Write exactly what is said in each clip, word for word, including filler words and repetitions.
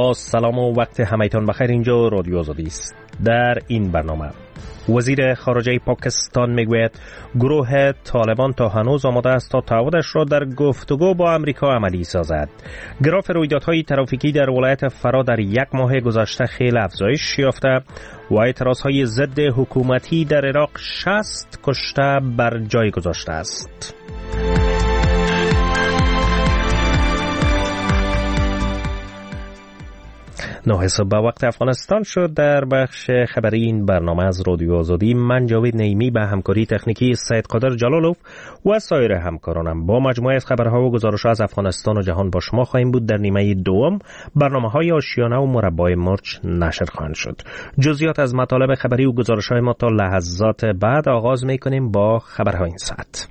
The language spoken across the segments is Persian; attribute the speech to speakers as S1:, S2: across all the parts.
S1: با سلام و وقت همایتان بخیر. اینجا رادیو آزادی است. در این برنامه وزیر خارجه پاکستان میگوید گروه طالبان تا هنوز آماده است تا تعهدش را در گفتگو با امریکا عملی سازد. گراف رویدادهای ترافیکی در ولایت فرا در یک ماه گذشته خیلی افزایش یافته و اعتراضهای ضد حکومتی در عراق شصت کشته بر جای گذاشته است. نه صبح به وقت افغانستان شد. در بخش خبری این برنامه از رادیو آزادی من جاوید نعیمی به همکاری تکنیکی سید قادر جلالوف و سایر همکارانم با مجموعه از خبرها و گزارش‌ها از افغانستان و جهان با شما خواهیم بود. در نیمه دوم برنامه‌های آشیانه و مربع مرچ نشر خواهند شد. جزئیات از مطالب خبری و گزارش‌های ما تا لحظات بعد. آغاز می‌کنیم با خبرهای این ساعت.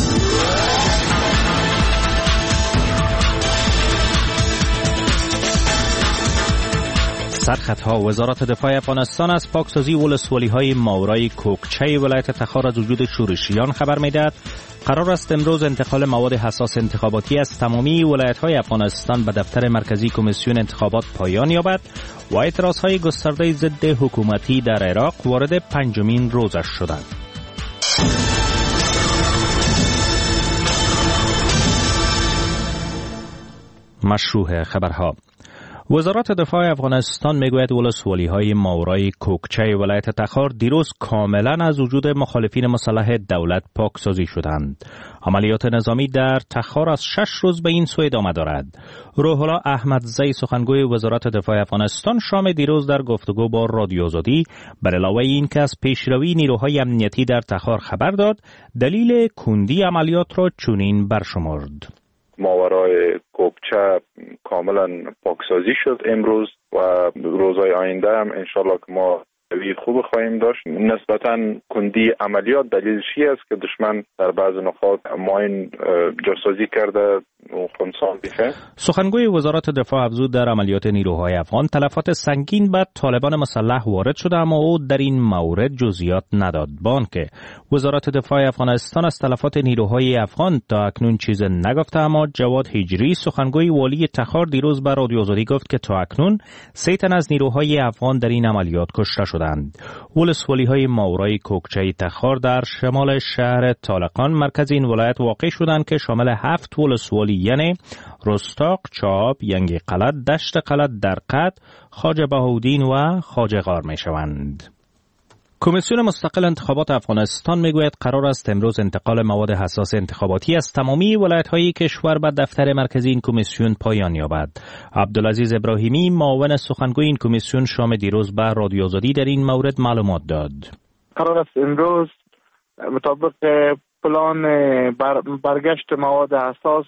S1: سرخطها وزارت دفاع افغانستان از پاکسازی ولسوالی‌های ماورای کوکچه ولایت تخار از وجود شورشیان خبر می‌دهد. قرار است امروز انتقال مواد حساس انتخاباتی از تمامی ولایت‌های افغانستان به دفتر مرکزی کمیسیون انتخابات پایان یابد و اعتراضهای گسترده ضد حکومتی در عراق وارد پنجمین روزش شدند. مشروع خبرها. وزارت دفاع افغانستان میگوید ولسوالی‌های ماورای کوکچه ولایت تخار دیروز کاملا از وجود مخالفین مسلح دولت پاکسازی شدند. عملیات نظامی در تخار از شش روز به این سو ادامه دارد. روح الله احمدزی سخنگوی وزارت دفاع افغانستان شام دیروز در گفتگو با رادیو آزادی بر علاوه این که از پیشروی نیروهای امنیتی در تخار خبر داد، دلیل کندی عملیات را چنین برشمرد:
S2: ماورای کوکچه کاملا پاکسازی شد امروز و روزهای آینده هم انشالله که ما روی خوب خواهیم داشت. نسبتا کندی عملیات دلیلش است که دشمن در بعض نقاط ماین جاسازی کرده و خونسان بیخه.
S1: سخنگوی وزارت دفاع افزود در عملیات نیروهای افغان تلفات سنگین به طالبان مسلح وارد شده، اما او در این مورد جزئیات نداد. با آنکه وزارت دفاع افغانستان از تلفات نیروهای افغان تا اکنون چیز نگفته، اما جواد هجری سخنگوی والی تخار دیروز به رادیو آزادی گفت که تا اکنون سه تن از نیروهای افغان در این عملیات کشته شدند. ولسوالی‌های ماورای کوکچه تخار در شمال شهر طالقان مرکز این ولایت واقع شدند که شامل هفت ولسوالی یعنی رستاق، چاب، ینگی قلعت، دشت قلعت در قد، خواجه بهاءالدین و خواجه غار می شوند. کمیسیون مستقل انتخابات افغانستان میگوید قرار است امروز انتقال مواد حساس انتخاباتی از تمامی ولایت‌های کشور به دفتر مرکزی این کمیسیون پایان یابد. عبدالعزیز ابراهیمی معاون سخنگوی این کمیسیون شام دیروز به رادیو آزادی در این مورد معلومات داد.
S3: قرار است امروز مطابق پلان بر برگشت مواد حساس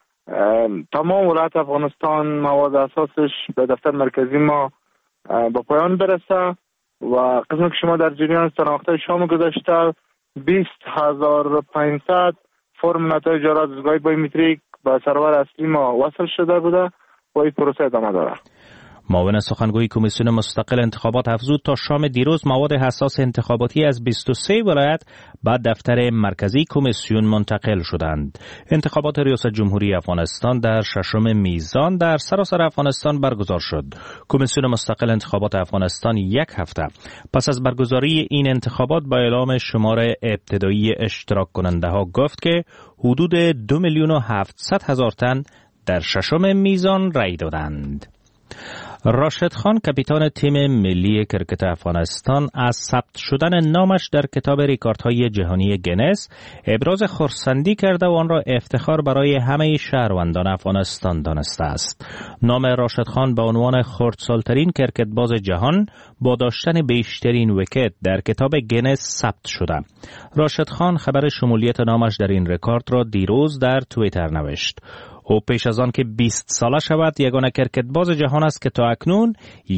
S3: تمام ولایت افغانستان مواد حساسش به دفتر مرکزی ما به پایان برسه و قسمی که شما در جریان شناخته شام گذاشته بیست هزار و پانصد فرم نتایج رایزگاهی بایومتریک به سرور اصلی ما وصل شده بوده و این پروسه ادامه داره.
S1: معاون سخنگوی کمیسیون مستقل انتخابات افزود تا شام دیروز مواد حساس انتخاباتی از بیست و سه ولایت به دفتر مرکزی کمیسیون منتقل شدند. انتخابات ریاست جمهوری افغانستان در ششم میزان در سراسر افغانستان برگزار شد. کمیسیون مستقل انتخابات افغانستان یک هفته پس از برگزاری این انتخابات با اعلام شمار ابتدایی اشتراک کننده ها گفت که حدود دو میلیون و هفتصد هزار تن در ششم میزان رای دادند. راشد خان کاپیتان تیم ملی کرکت افغانستان از ثبت شدن نامش در کتاب رکوردهای جهانی گینس ابراز خرسندی کرده و آن را افتخار برای همه شهروندان افغانستان دانسته است. نام راشد خان به عنوان خردسالترین کرکتباز جهان با داشتن بیشترین ویکت در کتاب گینس ثبت شده. راشد خان خبر شمولیت نامش در این رکورد را دیروز در توییتر نوشت. او پیش از آن که بیست ساله شود یگانه کرکتباز جهان است که تا اکنون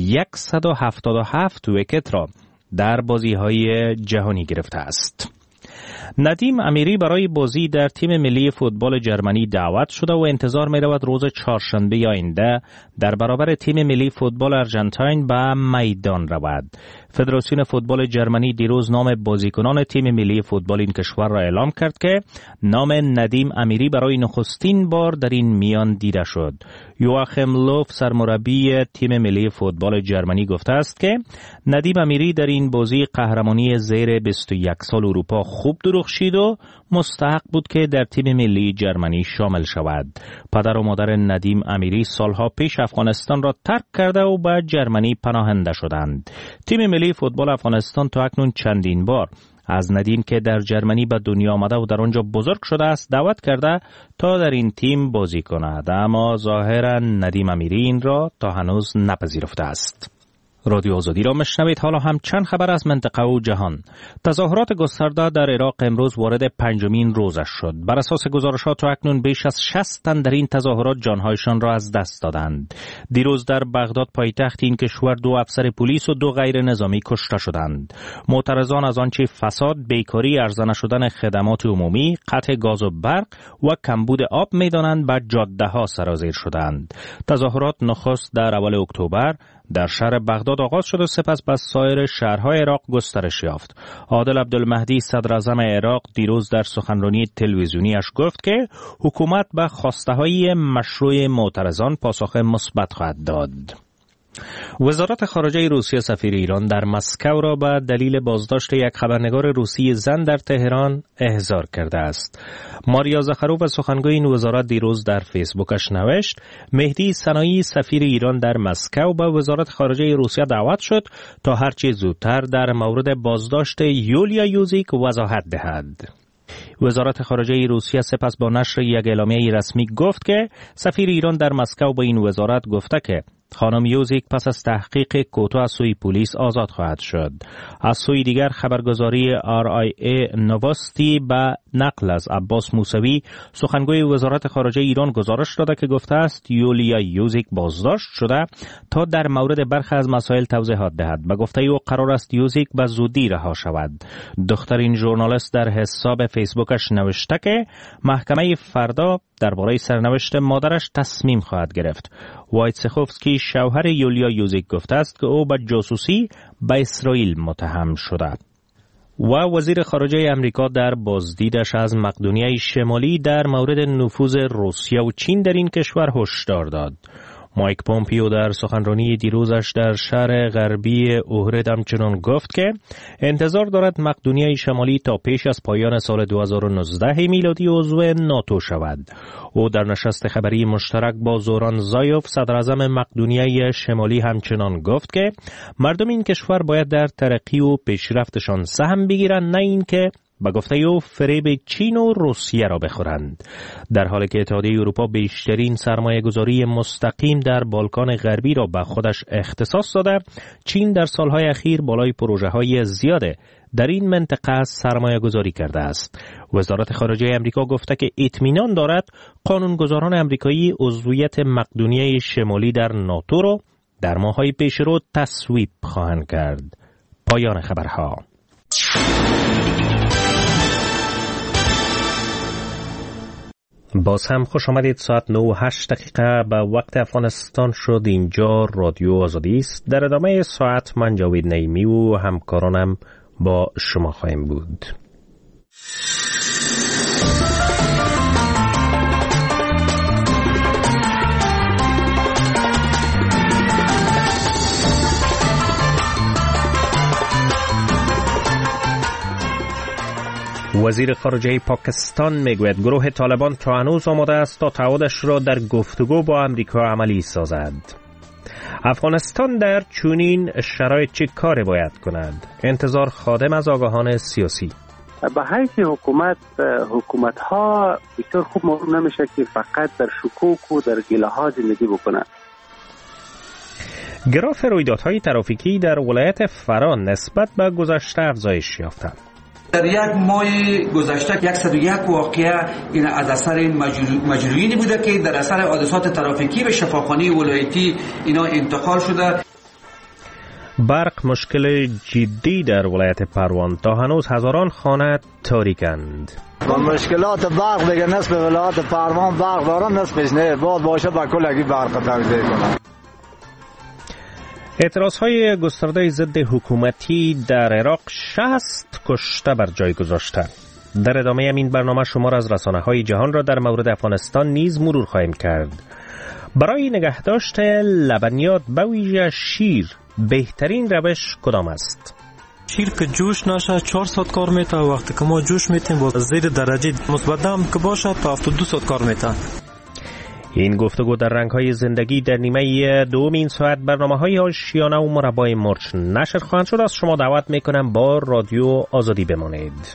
S1: صد و هفتاد و هفت ویکت را در بازی‌های جهانی گرفته است. ندیم امیری برای بازی در تیم ملی فوتبال جرمنی دعوت شده و انتظار می رود روز چهارشنبه آینده در برابر تیم ملی فوتبال آرژانتین به میدان رود. فدراسیون فوتبال جرمنی دیروز نام بازیکنان تیم ملی فوتبال این کشور را اعلام کرد که نام ندیم امیری برای نخستین بار در این میان دیده شد. یواخیم لوف سرمربی تیم ملی فوتبال جرمنی گفته است که ندیم امیری در این بازی قهرمانی زیر بیست و یک سال اروپا خوب درخشید و مستحق بود که در تیم ملی جرمنی شامل شود. پدر و مادر ندیم امیری سالها پیش افغانستان را ترک کرده و به جرمنی پناهنده شدند. تیم ملی فوتبال افغانستان تا اکنون چندین بار از ندیم که در جرمنی به دنیا آمده و در آنجا بزرگ شده است دعوت کرده تا در این تیم بازی کند، اما ظاهرا ندیم امیری این را تا هنوز نپذیرفته است. رادیو آزادی را میشنوید. حالا هم چند خبر از منطقه و جهان. تظاهرات گسترده در عراق امروز وارد پنجمین روزش شد. بر اساس گزارشات تا اکنون بیش از شصت تن در این تظاهرات جانهایشان را از دست دادند. دیروز در بغداد پایتخت این کشور دو افسر پلیس و دو غیر نظامی کشته شدند. معترضان از آنچه فساد، بیکاری، ارزان نشدن خدمات عمومی، قطع گاز و برق و کمبود آب می‌دانند به جاده‌ها سرازیر شدند. تظاهرات نخست در اول اکتبر در شهر بغداد آغاز شد و سپس به سایر شهرهای عراق گسترش یافت. عادل عبدالمهدی صدر اعظم عراق دیروز در سخنرانی تلویزیونیش گفت که حکومت به خواسته‌های مشروع معترضان پاسخ مثبت خواهد داد. وزارت خارجه روسیه سفیر ایران در مسکو را به دلیل بازداشت یک خبرنگار روسی زن در تهران احضار کرده است. ماریا زخروف سخنگوی این وزارت دیروز در فیسبوکش نوشت مهدی سنایی سفیر ایران در مسکو به وزارت خارجه روسیه دعوت شد تا هرچه زودتر در مورد بازداشت یولیا یوزیک وضاحت دهد. وزارت خارجه روسیه سپس با نشر یک اعلامیه رسمی گفت که سفیر ایران در مسکو به این وزارت گفته که خانم یوزیک پس از تحقیق کوتاه از سوی پلیس آزاد خواهد شد. از سوی دیگر خبرگزاری آر آی ای نواستی به نقل از عباس موسوی سخنگوی وزارت خارجه ایران گزارش داده که گفته است یولیا یوزیک بازداشت شده تا در مورد برخی از مسائل توضیحات دهد. به گفته او قرار است یوزیک به زودی رها شود. دختر این ژورنالیست در حساب فیسبوکش نوشته که محکمه فردا درباره سرنوشت مادرش تصمیم خواهد گرفت. وایتسخوفسکی شوهر یولیا یوزیک گفته است که او به جاسوسی به اسرائیل متهم شده. و وزیر خارجه امریکا در بازدیدش از مقدونیه شمالی در مورد نفوذ روسیه و چین در این کشور هشدار داد. مایک پومپیو در سخنرانی دیروزش در شهر غربی اوهرد همچنان گفت که انتظار دارد مقدونیه شمالی تا پیش از پایان سال دو هزار و نوزده میلادی عضو ناتو شود. او در نشست خبری مشترک با زوران زایوف صدر اعظم مقدونیه شمالی همچنان گفت که مردم این کشور باید در ترقی و پیشرفتشان سهم بگیرند، نه اینکه با گفته او فریب چین و روسیه را بخورند. در حالی که اتحادیه اروپا بیشترین سرمایه گذاری مستقیم در بالکان غربی را به خودش اختصاص داده، چین در سالهای اخیر بالای پروژه های زیاده در این منطقه سرمایه گذاری کرده است. وزارت خارجه امریکا گفته که اطمینان دارد قانونگذاران امریکایی عضویت مقدونیه شمالی در ناتو را در ماه‌های پیشرو تصویب خواهند کرد. پایان خبرها. باز هم خوش آمدید. ساعت نه و هشت دقیقه به وقت افغانستان شد. اینجا رادیو آزادی است. در ادامه ساعت من جاوید نعیمی و همکارانم با شما خواهیم بود. وزیر خارجه پاکستان میگوید گروه طالبان تا هنوز آماده است تا تعهدش را در گفتگو با امریکا عملی سازد. افغانستان در چنین شرایط چه کاری باید کند؟ انتظار خادم از آگاهان سیاسی.
S4: به حیث حکومت حکومت ها بسیار خوب معلوم نمیشه که فقط در شکوک و در گله ها زندگی بکنند.
S1: گراف رویدادهای ترافیکی در ولایت فرا نسبت به گذشته افزایش یافته.
S5: در یک ماه گذشته صد و یک واقعه این از اثر مجروحینی بوده که در اثر حادثات ترافیکی به شفاخانه ولایتی اینا انتقال شده.
S1: برق مشکل جدی در ولایت پروان، تا هنوز هزاران خانه تاریکند.
S6: و مشکلات برق دیگه نصف ولایت پروان برق دارن، نصفش نه باد باشه با کلگی برق توزیع کنن.
S1: اعتراضهای گسترده ضد حکومتی در عراق شصت کشته بر جای گذاشته. در ادامه این برنامه شمار از رسانه‌های جهان را در مورد افغانستان نیز مرور خواهیم کرد. برای نگهداشت لبنیات به ویژه شیر بهترین روش کدام است؟
S7: شیر که جوش نشه چهار ساعت کار میته، وقتی که ما جوش میتیم با زیر درجه مثبت هم که باشه تا هفتاد و دو ساعت کار میته.
S1: این گفتگو در رنگ‌های زندگی در نیمه دوم این ساعت برنامه‌های آشیانه و مربای مرچ نشر خواهند شد. از شما دعوت میکنم با رادیو آزادی بمانید.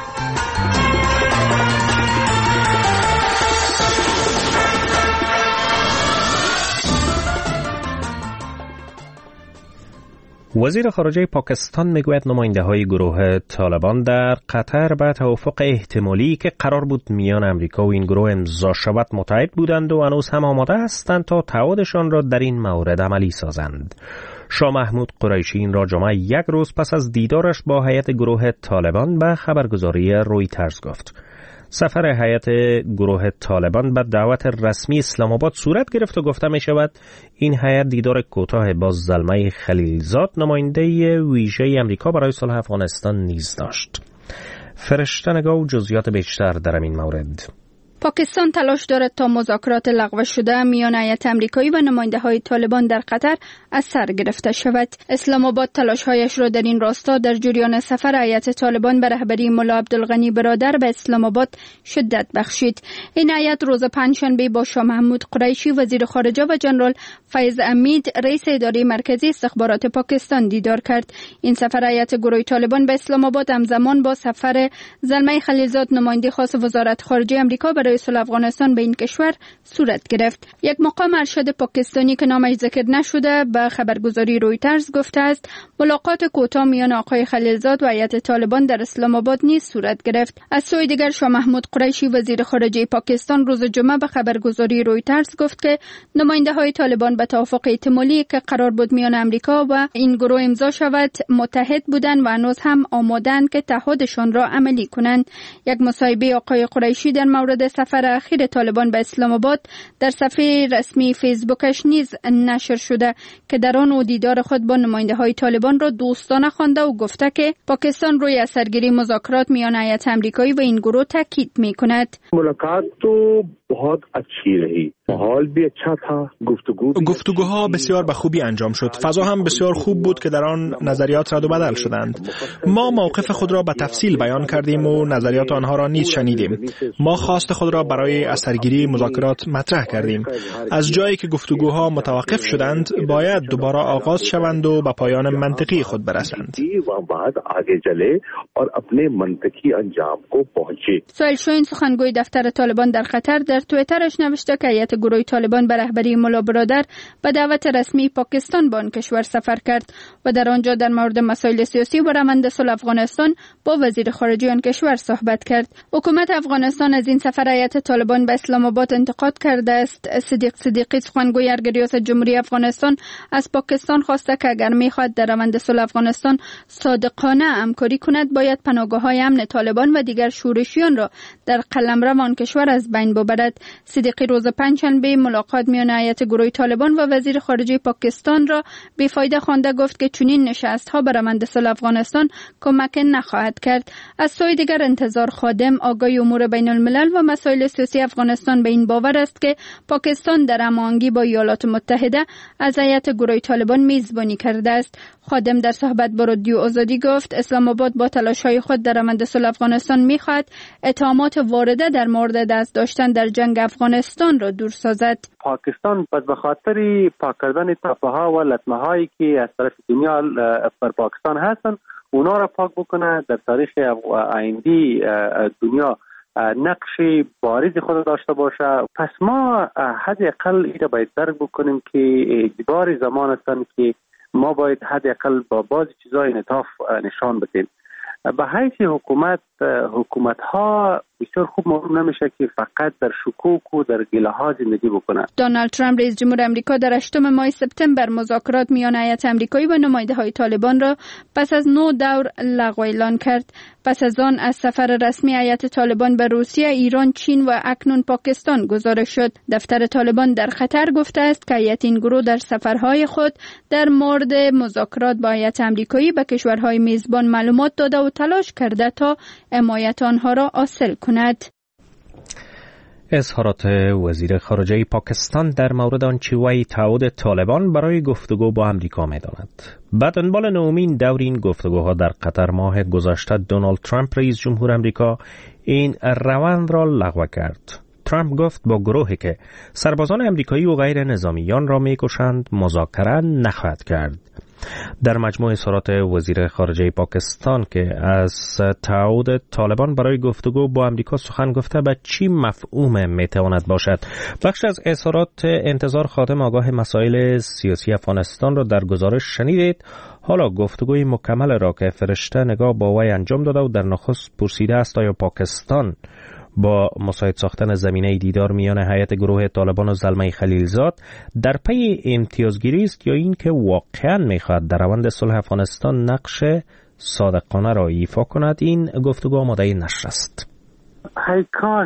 S1: وزیر خارجه پاکستان میگوید نماینده‌های گروه طالبان در قطر به توافق احتمالی که قرار بود میان امریکا و این گروه امضا شود متحد بودند و هنوز هم آماده هستند تا تعهدشان را در این مورد عملی سازند. شاه محمود قریشی این را جمعه یک روز پس از دیدارش با هیئت گروه طالبان به خبرگزاری رویترز گفت. سفر هیئت گروه طالبان به دعوت رسمی اسلام آباد صورت گرفت و گفته می شود این هیئت دیدار کوتاه با زلمه خلیلزاد نماینده ویژه امریکا برای صلح افغانستان نیز داشت. فرشته نگاه و جزئیات بیشتر در این مورد.
S8: پاکستان تلاش دارد تا مذاکرات لغو شده میان هیئت آمریکایی و نماینده‌های طالبان در قطر از سر گرفته شود. اسلام آباد تلاش‌هایش را در این راستا در جریان سفر هیئت طالبان به رهبری ملا عبدالغنی برادر به اسلام آباد شدت بخشید. این هیئت روز پنجشنبه با شاه محمود قریشی وزیر خارجه و جنرال فیض امید رئیس اداره مرکزی استخبارات پاکستان دیدار کرد. این سفر هیئت گروه طالبان به اسلام آباد همزمان با سفر زلمه خلیلزاد نماینده خاص وزارت خارجه آمریکا برای صلح افغانستان به این کشور صورت گرفت. یک مقام ارشد پاکستانی که نامش ذکر نشده به خبرگزاری رویترز گفته است ملاقات کوتاه میان آقای خلیلزاد و هیئت طالبان در اسلام آباد نیز صورت گرفت. از سوی دیگر شاه محمود قریشی وزیر خارجه پاکستان روز جمعه به خبرگزاری رویترز گفت که نماینده های طالبان به توافق احتمالی که قرار بود میان امریکا و این گروه امضا شود متحد بودند و هنوز هم آماده‌اند که تعهدشان را عملی کنند. یک مصاحبه آقای قریشی در مورد سفر اخیر طالبان به اسلام آباد در صفحه رسمی فیسبوکش نیز نشر شده که در آن او دیدار خود با نماینده های طالبان را دوستانه خوانده و گفته که پاکستان روی اثرگیری مذاکرات میان هیئت آمریکایی و این گروه تاکید میکند.
S9: ملاقات تو बहुत अच्छी रही माहौल भी अच्छा था गुफ्तगू
S10: گفتگوها بسیار به خوبی انجام شد. فضا هم بسیار خوب بود که در آن نظریات رد و بدل شدند. ما موقف خود را به تفصیل بیان کردیم و نظریات آنها را نیز شنیدیم. ما خواست خود را برای اثرگیری مذاکرات مطرح کردیم. از جایی که گفتگوها متوقف شدند باید دوباره آغاز شوند و به پایان منطقی خود برسند.
S9: بعد آگے چلے اور اپنے منطقی انجام کو پہنچے.
S8: سهیل شاهین سخنگوی دفتر طالبان در قطر در توییترش نوشته که هیئت گروه طالبان به رهبری ملا برادر به دعوت رسمی پاکستان به آن کشور سفر کرد و در آنجا در مورد مسائل سیاسی و روند صلح افغانستان با وزیر خارجه آن کشور صحبت کرد. حکومت افغانستان از این سفر هیئت طالبان به اسلام آباد انتقاد کرده است. صدیق صدیقی سخنگوی ارگ ریاست جمهوری افغانستان از پاکستان خواسته که اگر می‌خواهد در روند صلح افغانستان صادقانه همکاری کند باید پناهگاه‌های امن طالبان و دیگر شورشیان را در قلمرو آن کشور از بین ببرد. صدیقی روز پنجشنبه ملاقات میان هیئت گروه طالبان و وزیر خارجه پاکستان را بیفایده خوانده گفت که چنین نشست‌ها به روند صلح افغانستان کمک نخواهد کرد. از سوی دیگر انتظار خادم آگاهی امور بین الملل و مسائل سیاسی افغانستان به این باور است که پاکستان در هماهنگی با ایالات متحده از هیئت گروه طالبان میزبانی کرده است. خادم در صحبت با رادیو آزادی گفت اسلام آباد با تلاش‌های خود در روند صلح افغانستان می‌خواهد اتهامات وارده در مورد دست داشتن در جنگ افغانستان را دور سازد.
S4: پاکستان پس به خاطر پاک کردن تپه‌ها و لطمه‌هایی که از طرف دنیا بر پاکستان هستند اونا را پاک بکنه در تاریخ آیندی دنیا نقش بارز خود داشته باشه. پس ما حداقل این را باید درک بکنیم که اجبار زمان هستند که ما باید حداقل با بعضی چیزای انعطاف نشان بدیم. به حیث حکومت حکومت ها بسیار خوب معلوم نمیشه که فقط در شکوک و در گله ها زندگی بکنه.
S8: دونالد ترامپ رئیس جمهور آمریکا در هشتم ماه سپتامبر مذاکرات میان هیئت آمریکایی و نماینده های طالبان را پس از نو دور لغو اعلان کرد. پس از آن از سفر رسمی هیئت طالبان به روسیه، ایران، چین و اکنون پاکستان گزارش شد. دفتر طالبان در خطر گفته است که هیئت این گروه در سفرهای خود در مورد مذاکرات با هیئت آمریکایی به کشورهای میزبان معلومات داده و تلاش کرده تا حمایت آنها را حاصل کند.
S1: اظهارات وزیر خارجه پاکستان در مورد آنچه وی تعهد طالبان برای گفتگو با آمریکا می‌داند. به دنبال نومین دور این گفتگوها در قطر ماه گذشته، دونالد ترامپ رئیس جمهور آمریکا این روند را لغو کرد. ترامپ گفت با گروهی که سربازان آمریکایی و غیر نظامیان را می‌کشند مذاکره نخواهد کرد. در مجموع اظهارات وزیر خارجه پاکستان که از تعهد طالبان برای گفتگو با آمریکا سخن گفته، به چی مفهوم میتواند باشد؟ بخش از اظهارات انتظار خادم آگاه مسائل سیاسی افغانستان را در گزارش شنیدید. حالا گفتگوی مکمل را که فرشته نگاه با وی انجام داده و در نخست پرسیده است آیا پاکستان با مساعد ساختن زمینه دیدار میان هیئت گروه طالبان و زلمه خلیلزاد در پی امتیازگیری است یا این که واقعا میخواهد در روند صلح افغانستان نقش صادقانه را ایفا کند؟ این گفتگو آماده نشر است.
S4: های کاش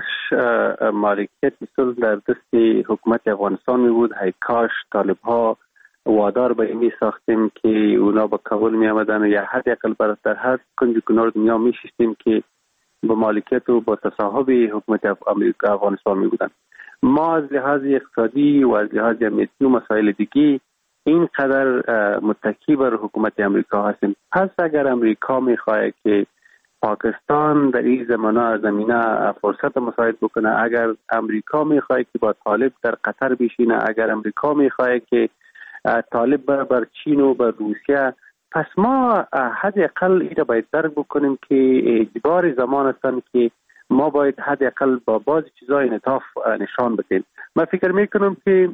S4: مالکیت صلح در دست حکومت افغانستان می بود. های کاش طالب ها وادار به این ساختیم که اونا با قبول می آمدن و یا حداقل در هر کنج کنار دنیا می شستیم که با مالکیت و با تصاحب حکومت آمریکا افغانستان می بودن. ما از لحاظ اقتصادی و از لحاظ امنیتی و مسائل دیگی اینقدر متکی بر حکومت آمریکا هستیم. پس اگر امریکا می خواهد که پاکستان در این زمانه زمینه فرصت مساعد بکنه، اگر امریکا می خواهد که با طالب در قطر بشینه، اگر امریکا می خواهد که طالب بر, بر چین و بر روسیه، پس ما حداقل این را باید درک بکنیم که اجبار زمان هستند که ما باید حداقل با بعضی چیزای انعطاف نشان بدیم. من فکر میکنم که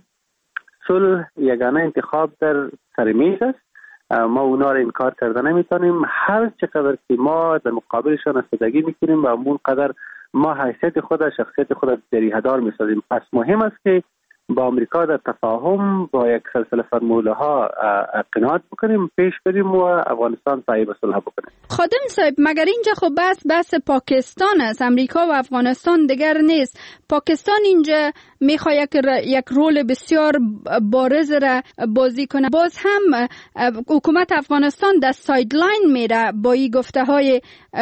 S4: صلح یگانه انتخاب در سر میز است. ما اونا را انکار کرده نمیتونیم. هر چقدر که ما در مقابلشان استفاده میکنیم و همون قدر ما حیثیت خود شخصیت خود جریحه‌دار میسازیم. پس مهم است که با امریکا در تفاهم با یک سلسله فرموله ها قناعت بکنیم، پیش بریم و افغانستان صاحب صلح بکنیم.
S8: خادم صاحب، مگر اینجا خب بس بس پاکستان است، امریکا و افغانستان دیگر نیست. پاکستان اینجا میخواد یک, یک رول بسیار بارز را بازی کنه. باز هم حکومت افغانستان در سایدلاین میره با این گفته های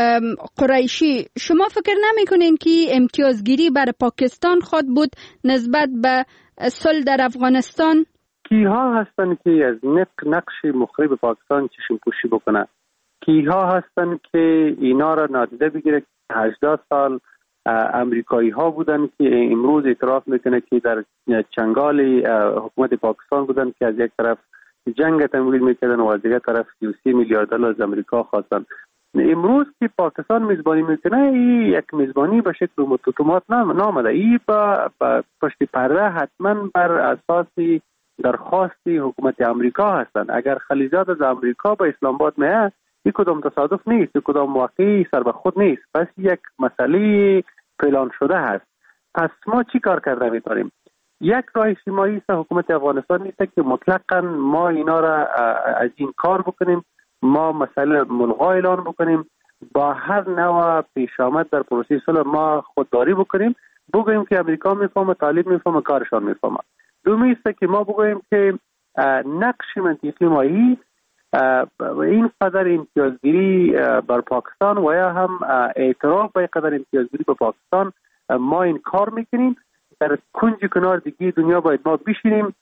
S8: قریشی. شما فکر نمی کنین که امتیازگیری بر پاکستان خود بود نسبت به صلح در افغانستان؟
S4: کیها هستن که از نقش مخریب پاکستان چشم پوشی بکنه؟ کیها هستن که اینا را نادیده بگیره که هجده سال امریکایی ها بودن که امروز اعتراف میکنه که در چنگال حکومت پاکستان بودن که از یک طرف جنگ تمویل میکردن و از دیگر طرف سی و سه میلیارد دلار از امریکا خواستن. امروز که پاکستان میزبانی میکنه، این یک میزبانی به شکل اتومات نامده. این با پشت پرده حتما بر اساس درخواست حکومت امریکا هستند. اگر خلیزات از امریکا به اسلام آباد میاد، این کدام تصادف نیست، این کدام واقعی سر به خود نیست. پس یک مسئله پلان شده هست. پس ما چی کار کرده میتونیم؟ یک راه اجتماعی است حکومت افغانستان نیست که مطلقاً ما اینا را از این کار بکنیم، ما مسئله ملغا اعلان بکنیم، با هر نوع پیش آمد در پروسه صلح ما خودداری بکنیم، بگوییم که امریکا میفهمه، طالب میفهمه، کارشان میفهمه. دومی است که ما بگوییم که نقش منطقی ما این قدر امتیازگیری بر پاکستان و یا هم اعتراف به قدر امتیازگیری به پاکستان ما این کار میکنیم. در کنج کنار دیگه دنیا باید ما بشینیم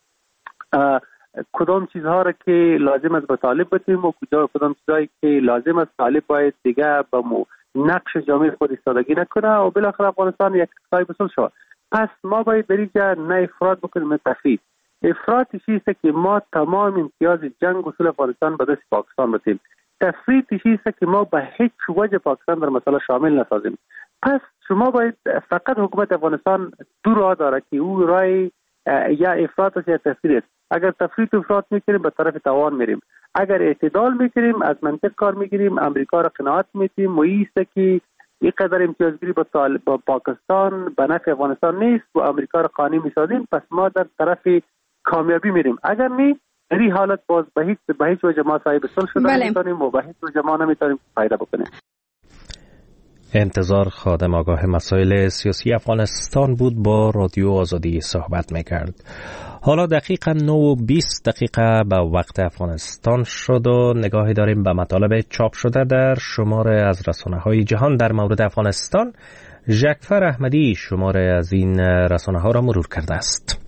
S4: کدام چیزها را که لازم است به طالب بتیم و کدام چیزهایی که لازم است طالب باید دیگه به نقش جامعه خود ایستادگی نکنه و بالاخره افغانستان یک صاحب صلح شود. پس ما باید در اینجا نه افراط بکنیم نه تفرید. افراط چیزی است که ما تمام امتیاز جنگ و صلح افغانستان به دست پاکستان بدیم. تفرید چیزی است که ما به هیچ وجه پاکستان در مسئله شامل نسازیم. پس شما باید فقط حکومت افغانستان دو راه داره که او راه یا افراط است یا تفرید است. اگر تفرید و افراط میکنیم به طرف توان میریم، اگر اعتدال میکنیم از منطق کار میگیریم، امریکا را قناعت میدیم و ایست که این قدر امتیازگیری با, با پاکستان به نفع افغانستان نیست و امریکا را قانع می‌سازیم، پس ما در طرف کامیابی میریم. اگر نی در این حالت باز به هیچ به هیچ وجه ما صاحب صلح شدن بله. نمیتونیم و به هیچ وجه ما نمیتونیم فایده بکنیم.
S1: انتظار خادم آگاه مسائل سیاسی افغانستان بود با رادیو آزادی صحبت میکرد. حالا دقیقا نه و بیست دقیقه به وقت افغانستان شد و نگاهی داریم به مطالب چاپ شده در شمار از رسانه‌های جهان در مورد افغانستان. ژکفر احمدی شمار از این رسانه‌ها را مرور کرده است.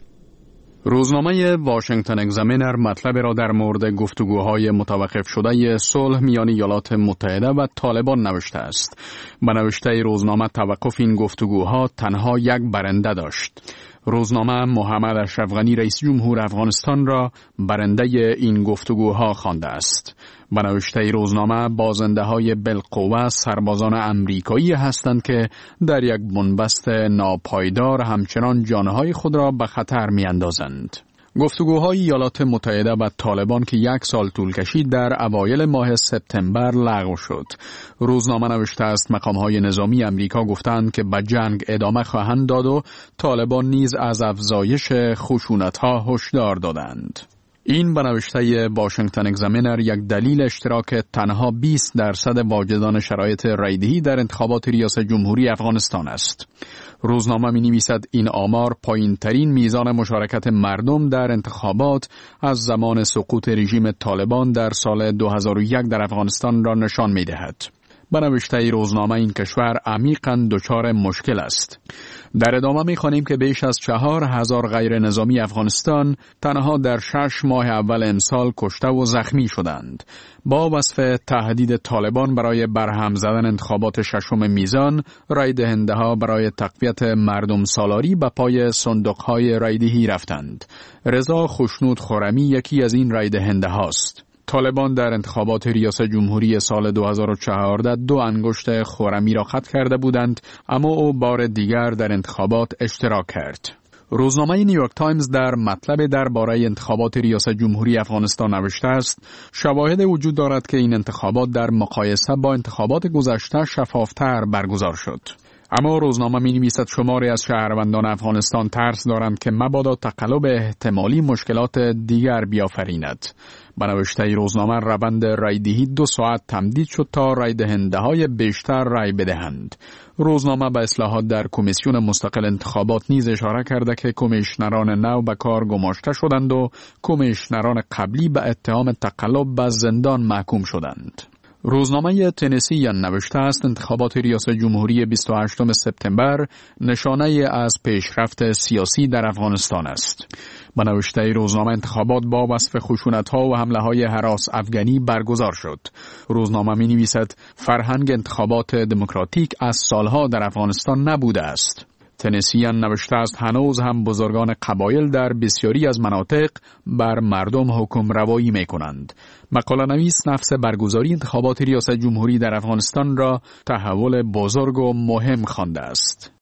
S11: روزنامه واشنگتن اگزامینر مطلب را در مورد گفتگوهای متوقف شده صلح میان ایالات متحده و طالبان نوشته است. به نوشته روزنامه توقف این گفتگوها تنها یک برنده داشت. روزنامه محمد اشرف غنی رئیس جمهور افغانستان را برنده این گفتگوها خوانده است. به نوشته روزنامه بازنده های بالقوه سربازان امریکایی هستند که در یک بنبست ناپایدار همچنان جانهای خود را به خطر می اندازند. گفتگوهای ایالات متحده و طالبان که یک سال طول کشید در اوایل ماه سپتامبر لغو شد. روزنامه نوشته است مقام‌های نظامی امریکا گفتند که به جنگ ادامه خواهند داد و طالبان نیز از افزایش خشونت‌ها هشدار دادند. این به نوشته واشنگتن اگزامینر یک دلیل اشتراک تنها بیست درصد واجدان شرایط رایدهی در انتخابات ریاست جمهوری افغانستان است. روزنامه می نویسد این آمار پایین ترین میزان مشارکت مردم در انتخابات از زمان سقوط رژیم طالبان در سال دو هزار و یک در افغانستان را نشان می دهد. به نوشته روزنامه این کشور عمیقاً دچار مشکل است. در ادامه می خوانیم که بیش از چهار هزار غیر نظامی افغانستان تنها در شش ماه اول امسال کشته و زخمی شدند. با وصف تهدید طالبان برای برهم زدن انتخابات ششم میزان، رای دهنده ها برای تقویت مردم سالاری به پای صندوق های رایدهی رفتند. رضا خوشنود خرمی یکی از این رای دهنده هاست. طالبان در انتخابات ریاست جمهوری سال دو هزار و چهارده دو انگشت خرمی را خط کرده بودند، اما او بار دیگر در انتخابات اشتراک کرد. روزنامه نیویورک تایمز در مطلب درباره انتخابات ریاست جمهوری افغانستان نوشته است شواهد وجود دارد که این انتخابات در مقایسه با انتخابات گذشته شفافتر برگزار شد. اما روزنامه می نویسد شماری از شهروندان افغانستان ترس دارند که مبادا تقلب احتمالی مشکلات دیگر بیافریند. به نوشته روزنامه روند رایدهی دو ساعت تمدید شد تا رای دهنده های بیشتر رای بدهند. روزنامه به اصلاحات در کمیسیون مستقل انتخابات نیز اشاره کرده که کمیشنران نو به کار گماشته شدند و کمیشنران قبلی به اتهام تقلب به زندان محکوم شدند. روزنامه تنسی نوشته است انتخابات ریاست جمهوری بیست و هشتم سپتامبر نشانه از پیشرفت سیاسی در افغانستان است. به نوشته روزنامه انتخابات با وصف خشونت‌ها و حمله‌های هراس افغانی برگزار شد. روزنامه می‌نویسد فرهنگ انتخابات دموکراتیک از سالها در افغانستان نبوده است. تنسیان نوشته است هنوز هم بزرگان قبایل در بسیاری از مناطق بر مردم حکم روایی می کنند. مقاله نویس نفس برگزاری انتخابات ریاست جمهوری در افغانستان را تحول بزرگ و مهم خوانده است.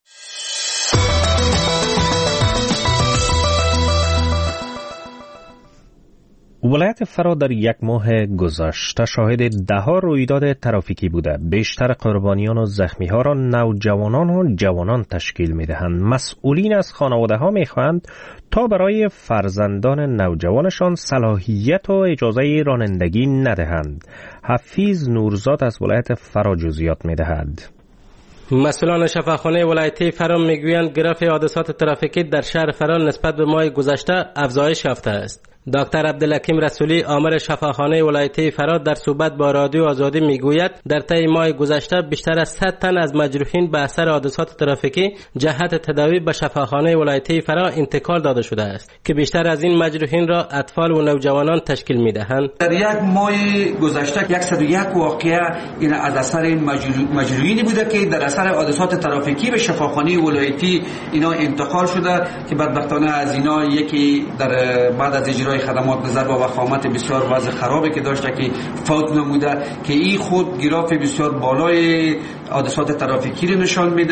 S1: ولایت فرا در یک ماه گذشته شاهد ده ها رویداد ترافیکی بوده. بیشتر قربانیان و زخمی ها را نوجوانان و جوانان تشکیل می دهند. مسئولین از خانواده ها می خواهند تا برای فرزندان نوجوانشان صلاحیت و اجازه رانندگی ندهند. حفیظ نورزاد از ولایت فرا جزئیات می دهد.
S12: مسئولان شفاخانه ولایت فرا میگویند گراف حادثات ترافیکی در شهر فرا نسبت به ماه گذشته افزایش یافته است. دکتر عبدالحکیم رسولی آمر شفاخانه ولایت فرا در صحبت با رادیو آزادی میگوید در طی ماه گذشته بیشتر از صد تن از مجروحین به اثر حادثات ترافیکی جهت تداوی به شفاخانه ولایت فرا انتقال داده شده است که بیشتر از این مجروحین را اطفال و نوجوانان تشکیل میدهند.
S5: در یک ماه گذشته صد و یک واقعه این از اثر این مجروحینی بوده که در اثر حادثات ترافیکی به شفاخانه ولایتی اینا انتقال شده که بدبختانه از اینا یکی در بعد از اجرای خدمات نظر با وخامت بسیار وضع خرابی که داشته که فوت نموده که این خود گراف بسیار بالای حادثات ترافیکی رو نشان میده.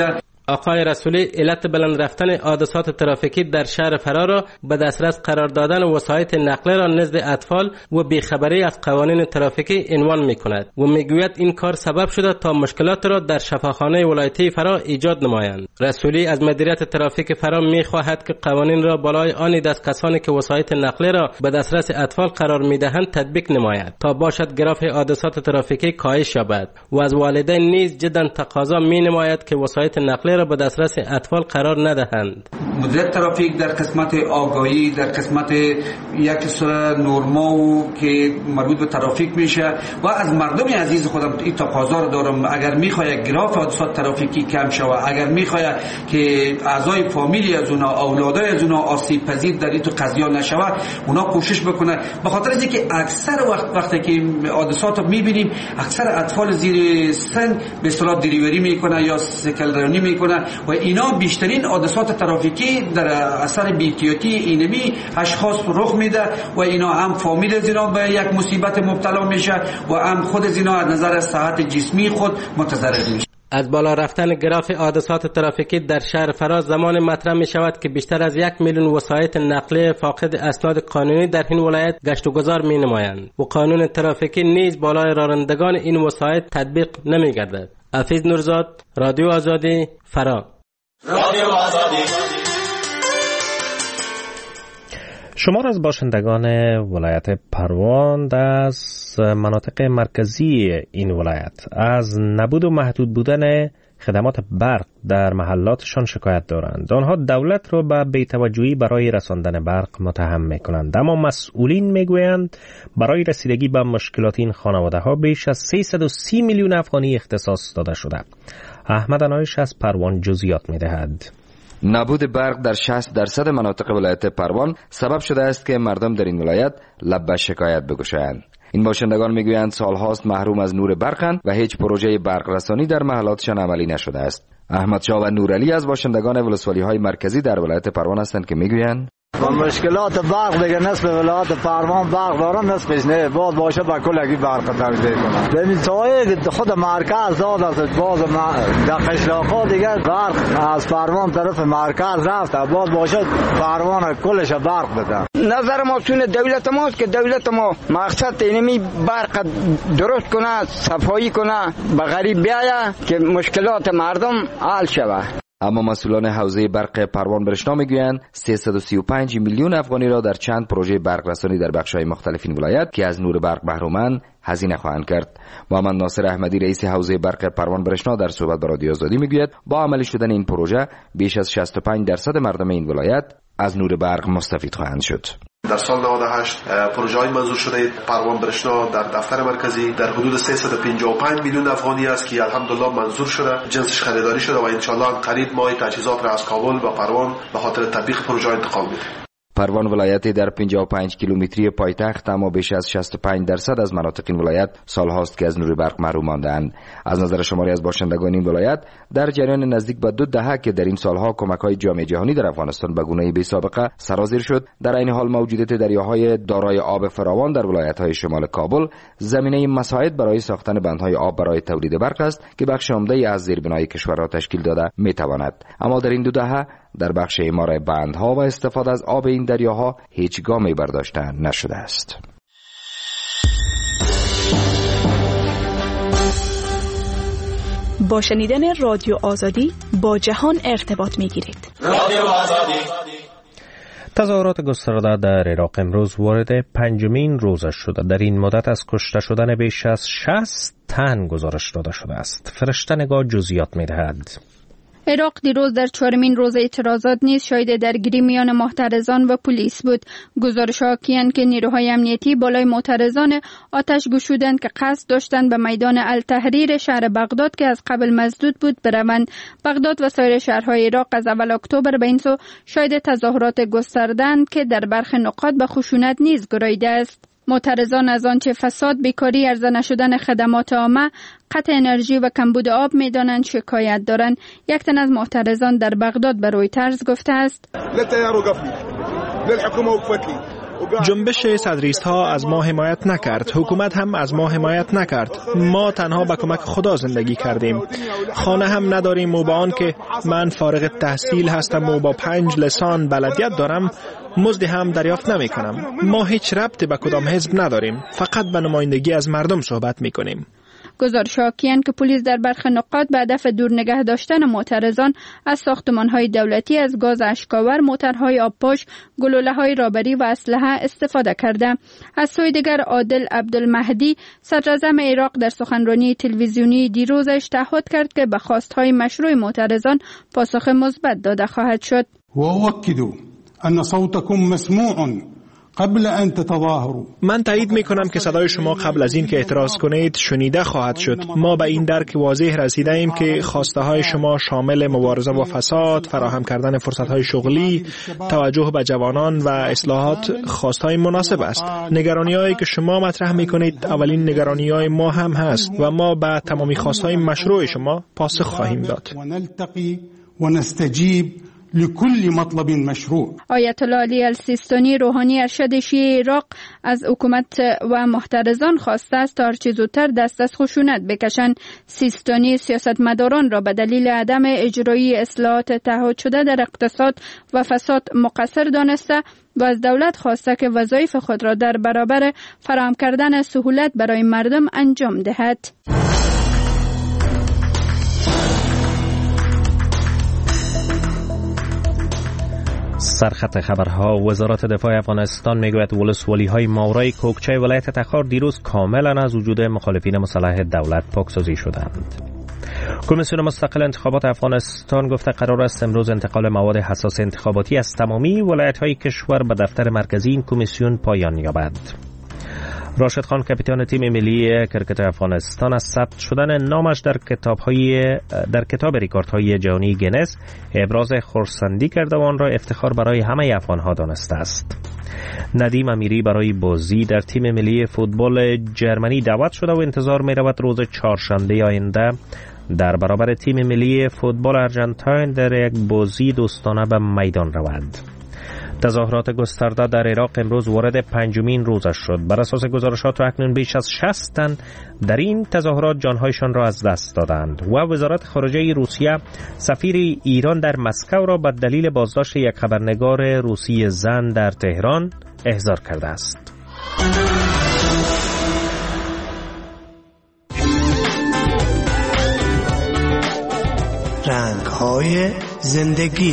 S12: آقای رسولی علت بلند رفتن حادثات ترافیکی در شهر فرا را به دسترس قرار دادن وسایط نقلیه را نزد اطفال و بیخبری از قوانین ترافیکی عنوان می‌کند و میگوید این کار سبب شده تا مشکلات را در شفاخانه ولایتی فرا ایجاد نمایند. رسولی از مدیریت ترافیک فرا می‌خواهد که قوانین را بالای آن دست کسانی که وسایط نقلیه را به دسترس اطفال قرار می‌دهند تطبیق نماید تا باشد گراف حادثات ترافیکی کاهش یابد و از والدین نیز جدا تقاضا می‌نماید که وسایط نقلیه را به دسترس اطفال قرار ندهند.
S5: مدیریت ترافیک در قسمت آگاهی، در قسمت یک سر نورما که مربوط به ترافیک میشه و از مردم عزیز خودم این تقاضا رو دارم، اگر میخواد گراف حادثات ترافیکی کم شود، اگر میخواد که اعضای فامیلی از اونا، اولادای از اونا آسیب پذیر در این تو قضیه نشود، اونا کوشش بکنه. به خاطر اینکه اکثر وقت وقتی که حادثات رو میبینیم اکثر اطفال زیر سن به اصطلاح دریوری میکنه یا سیکل رانی میکنه و اینا بیشترین حادثات ترافیکی در اثر بی‌احتیاطی اینمی اشخاص رخ میده و اینا هم فامیل از اینا به یک مصیبت مبتلا میشه و هم خود از اینا از نظر صحت جسمی خود متضرر میشه.
S12: از بالا رفتن گراف حادثات ترافیکی در شهر فرا زمان مطرح می شود که بیشتر از یک میلیون وسایط نقلیه فاقد اسناد قانونی در این ولایت گشت و گذار می نمایند و قانون ترافیکی نیز بالای رانندگان این وسایط تطبیق نمی گردد. حفیظ نورزاد، رادیو آزادی، فرا. رادیو آزادی.
S1: شمار از باشندگان ولایت پروان از مناطق مرکزی این ولایت از نبود و محدود بودن خدمات برق در محلاتشان شکایت دارند. آنها دولت را به بی‌توجهی برای رساندن برق متهم می‌کنند، اما مسئولین می‌گویند برای رسیدگی به مشکلات این خانواده‌ها بیش از سیصد و سی میلیون افغانی اختصاص داده شده. احمد انایش از پروان جزئیات می‌دهد.
S13: نبود برق در شصت درصد مناطق ولایت پروان سبب شده است که مردم در این ولایت لب به شکایت بگشایند. این باشندگان میگویند سالهاست محروم از نور برقند و هیچ پروژه برق رسانی در محلاتشان عملی نشده است. احمد شاه و نورعلی از باشندگان ولسوالی‌های مرکزی در ولایت پروان هستند که میگویند
S6: با مشکلات برق دیگه نصف ولایت پروان برق دارن، نصفش نه، باید باشه با کلگی برق توزیع کنن. ببین سایه خود مرکز داد از باز در قشلاقا دیگه برق از پروان طرف مرکز رفت، باید باشه پروان کلش برق بدن.
S14: نظر ما سون دولت ماست که دولت ما مقصد اینمی برق درست کنه، صفایی کنه، به غریب بیایه که مشکلات مردم حل شود.
S13: اما مسئولان حوزه برق پروان برشنا میگویند سیصد و سی و پنج میلیون افغانی را در چند پروژه برق رسانی در بخش‌های مختلف این ولایت که از نور برق محرومند هزینه خواهند کرد. محمد ناصر احمدی رئیس حوزه برق پروان برشنا در صحبت با رادیو آزادی میگوید با عملی شدن این پروژه بیش از شصت و پنج درصد مردم این ولایت از نور برق مستفید خواهند شد.
S15: در سال نود و هشت پروژه های منظور شده پروان برشنا در دفتر مرکزی در حدود سیصد و پنجاه و پنج میلیون افغانی است که الحمدلله منظور شده، جنسش خریداری شده و انشالله قریب ما تجهیزات را از کابل و پروان به خاطر تطبیق پروژه انتقال میدیم.
S13: پروان ولایتی در پنجاه و پنج کیلومتری پایتخت اما بیش از شصت و پنج درصد از مناطق این ولایت سالهاست که از نور برق محروم مانده‌اند. از نظر شماری از باشندگان این ولایت در جریان نزدیک به دو دهه که در این سالها کمک‌های جامعه جهانی در افغانستان به گونه‌ای بی‌سابقه سرازیر شد، در این حال موجودیت دریاهای دارای آب فراوان در ولایت‌های شمال کابل زمینه مساعد برای ساختن بندهای آب برای تولید برق است که بخش عمده‌ای از زیربنای کشور را تشکیل داده می‌تواند. اما در این دو دهه در بخش اعمار بندها و استفاده از آب این دریاها هیچ گامی برداشته نشده است.
S16: با شنیدن رادیو آزادی با جهان ارتباط می‌گیرید. رادیو آزادی.
S1: تظاهرات گسترده در عراق امروز وارد پنجمین روزش شده. در این مدت از کشته شدن بیش از شصت تن گزارش داده شده است. فرشته نگاه جزئیات می‌دهد.
S8: عراق دیروز در چهارمین روز اعتراضات نیز شاهد درگیری میان معترضان و پلیس بود. گزارش‌ها حاکی‌اند که نیروهای امنیتی بالای معترضان آتش گشودند که قصد داشتند به میدان التحریر شهر بغداد که از قبل مسدود بود بروند. بغداد و سایر شهرهای عراق از اول اکتبر به این سو شاهد تظاهرات گسترده‌اند که در برخی نقاط به خشونت نیز گراییده است. معترضان از آنچه فساد، بیکاری، عرضه نشدن خدمات عامه، قطع انرژی و کمبود آب می‌دانند شکایت دارند. یک تن از معترضان در بغداد به رویترز گفته است:
S10: جنبش صدریست ها از ما حمایت نکرد، حکومت هم از ما حمایت نکرد. ما تنها به کمک خدا زندگی کردیم. خانه هم نداریم و با آن که من فارغ التحصیل هستم و با پنج لسان بلدیت دارم، مزد هم دریافت نمی کنم. ما هیچ ربطی به کدام حزب نداریم، فقط به نمایندگی از مردم صحبت می کنیم.
S8: گزارش ها کیان که پلیس در برخی نقاط به هدف دور نگه داشتن معترضان از ساختمان‌های دولتی از گاز اشکاور، موترهای آبپاش، گلوله‌های رابری و اسلحه استفاده کرده. از سوی دیگر عادل عبدالمهدی صدراعظم عراق در سخنرانی تلویزیونی دیروزش تعهد کرد که به خواست‌های مشروع معترضان پاسخ مثبت داده خواهد شد.
S17: وأؤكد أن صوتكم مسموع قبل ان تتظاهروا.
S10: من تایید می کنم که صدای شما قبل از این که اعتراض کنید شنیده خواهد شد. ما به این درک واضح رسیده ایم که خواسته های شما شامل مبارزه با فساد، فراهم کردن فرصت های شغلی، توجه به جوانان و اصلاحات خواستهای مناسب است. نگرانی هایی که شما مطرح می کنید اولین نگرانی های ما هم هست و ما به تمامی خواستهای مشروع شما پاسخ خواهیم داد.
S17: ونلتقي ونستجيب لكل مطلب مشروع.
S8: آیت الله علی السیستانی روحانی ارشد شیعه عراق از حکومت و محترضان خواسته است تا هرچه زودتر دست از خشونت بکشند. سیستانی سیاستمداران را به دلیل عدم اجرایی اصلاحات تعهد شده در اقتصاد و فساد مقصر دانسته و از دولت خواسته که وظایف خود را در برابر فراهم کردن سهولت برای مردم انجام دهد.
S1: سرخط خبرها. وزارت دفاع افغانستان میگوید ولسوالی های ماورای کوکچه ولایت تخار دیروز کاملا از وجود مخالفین مسلح دولت پاکسازی شدند. کمیسیون مستقل انتخابات افغانستان گفته قرار است امروز انتقال مواد حساس انتخاباتی از تمامی ولایت های کشور به دفتر مرکزی این کمیسیون پایان یابد. راشد خان کاپیتان تیم ملی کرکت افغانستان از ثبت شدن نامش در کتاب‌های در کتاب رکوردهای جهانی گینس ابراز خرسندی کرده و آن را افتخار برای همه افغان‌ها دانسته است. ندیم امیری برای بازی در تیم ملی فوتبال جرمنی دعوت شده و انتظار می‌رود روز چهارشنبه آینده در برابر تیم ملی فوتبال آرژانتین در یک بازی دوستانه به میدان رود. تظاهرات گسترده در عراق امروز وارد پنجمین روزش شد. بر اساس گزارشات اکنون بیش از شصت تن در این تظاهرات جانهایشان را از دست دادند و وزارت خارجه روسیه سفیر ایران در مسکو را به دلیل بازداشت یک خبرنگار روسی زن در تهران احضار کرده است.
S18: رنگ‌های زندگی.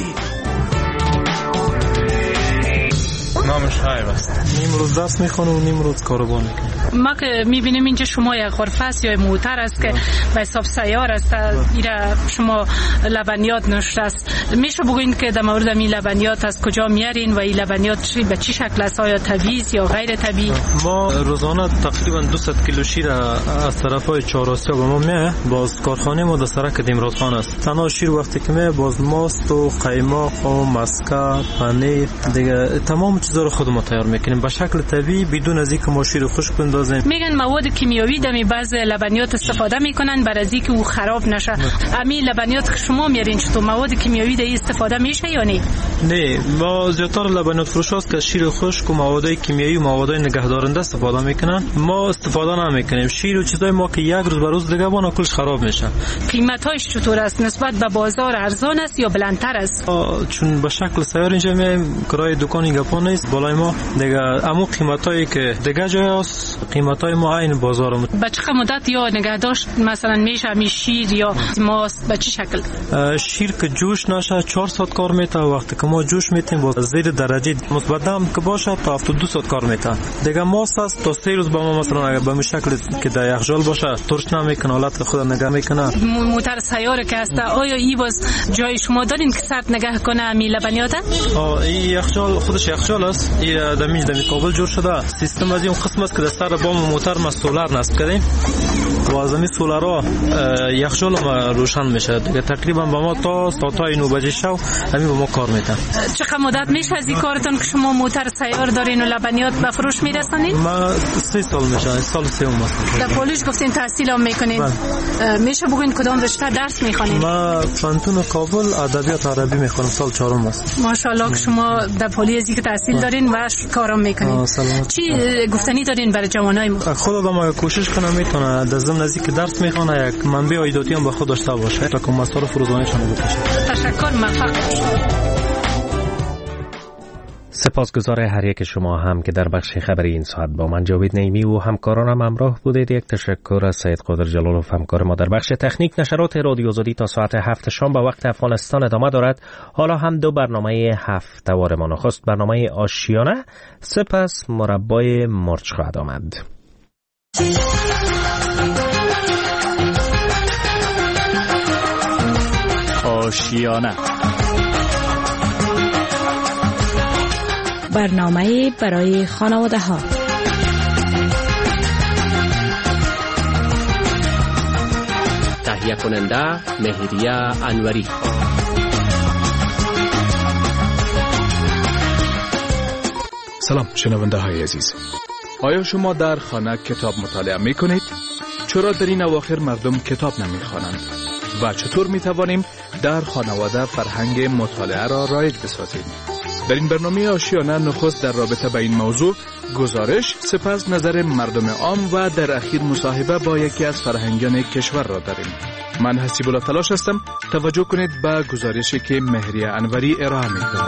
S7: نامش هایب است. نیم روز درس میخونه و نیم روز کاربان میکنه.
S19: ما که میبینیم اینجا شما یک غرفه است یا موتر است که به حساب سیار است، ایره شما لبنیات نوشته است. میشه بگوین که در مورد این لبنیات از کجا میارین و این لبنیات به چه شکل است؟ آیا طبیعی یا غیر طبیعی؟
S7: ما روزانه تقریبا دویست کیلو شیر از طرفای چهار آسیا به ما میه. باز کارخانه ما در سرک دیمرادخان است. تنها شیر وقتی که میه باز ماست و قیماق و مسکه، پنیر، دیگه تمام چیزا رو خودمون تیار میکنیم به شکل طبیعی بدون از اینکه ما شیر خشک بندازیم.
S19: میگن مواد کیمیایی دمی بعض لبنیات استفاده میکنن برای اینکه او خراب نشه. همین لبنیات که شما میارین چطور مواد کیمیایی در استفاده میشه یا نه؟
S7: نه، ما زیاتر لبنیات فروشاست که شیر خشک و مواد کیمیایی و مواد نگهدارنده استفاده میکنن. ما استفاده نمیکنیم. شیر و چیزای ما که یک روز به روز دیگه بنا کلش خراب میشه.
S19: قیمتاش چطور است؟ نسبت به بازار ارزان است یا بلندتر است؟
S7: چون به شکل سیار اینجا می کرای دکان گپا نیست بالای ما دیگه همون قیمتایی که دیگه جای است قیمتای ما عین بازارم.
S19: به چه مدت یا نگه داشت مثلا میشه می شیر یا ماست به چه شکل؟
S7: شیر که جوش نشه چهار ساعت کار میته. وقتی که ما جوش میتیم با زیر درجه مثبت هم که باشه تا هفتاد و دو ساعت کار میته. دیگه ماست است تا سه روز با ما مثلا اگر به شکل که در یخچال باشه ترش نمیکنه حالت خود نگه میکنه.
S19: موتر سیاره که هست آیا ای باز جای شما دارین که سرد نگه کنه می لبنیات؟
S7: آ این یخچال خودش یخچال است. این دمیج دمی کابل جور شده. سیستم از این قسم است که در سر بام موتر ما سولار نصب کردیم. و از این سولارا یخچال ما روشن میشه دیگه. تقریبا با ما تا تا نه بجه شب همین با ما کار میکنه.
S19: چقدر مدت میشه از این کارتون که شما موتر سیار دارین و لبنیات به فروش میرسونین؟
S7: ما سه سال میشه، سال سوم است.
S19: در کالج گفتین تحصیل هم میکنین. میشه بگین کدام رشته درس میخوانین؟
S7: ما فنون کابل ادبیات عربی میخونم، سال چهارم است.
S19: ماشاءالله که شما در کالج که تحصیل دارین و کارم میکنین. چی گفتنی دارین برای جوانای ما؟
S7: خدا ما کوشش کنم میتونه در ضمن نزدیک درس میخونه یک منبع ایداتی هم به خود داشته باشه تا که مصارف روزانه‌شان بکشه.
S19: تشکر، موفق باشید.
S1: سپاسگزار هر یک شما هم که در بخش خبری این ساعت با من جاوید نعیمی و همکارانم همراه بودید. یک تشکر از سید قادر جلالوف همکار ما در بخش تکنیک. نشرات رادیو آزادی تا ساعت هفت شام به وقت افغانستان ادامه دارد. حالا هم دو برنامه هفت وار ما نخست برنامه آشیانه، سپس مربای مرچ خواهد آمد.
S20: آشیانه،
S16: برنامه برای خانواده ها.
S20: تهیه کننده مهریه انوری.
S21: سلام شنونده های عزیز، آیا شما در خانه کتاب مطالعه می کنید؟ چرا در این اواخر مردم کتاب نمی خوانند؟ و چطور می توانیم در خانواده فرهنگ مطالعه را رایج بسازیم؟ در این برنامه آشیانه نخست در رابطه با این موضوع گزارش، سپس نظر مردم عام و در اخیر مصاحبه با یکی از فرهنگیان کشور را داریم. من حسیب الله تلاش هستم. توجه کنید به گزارشی که مهریه انوری ارائه می کند.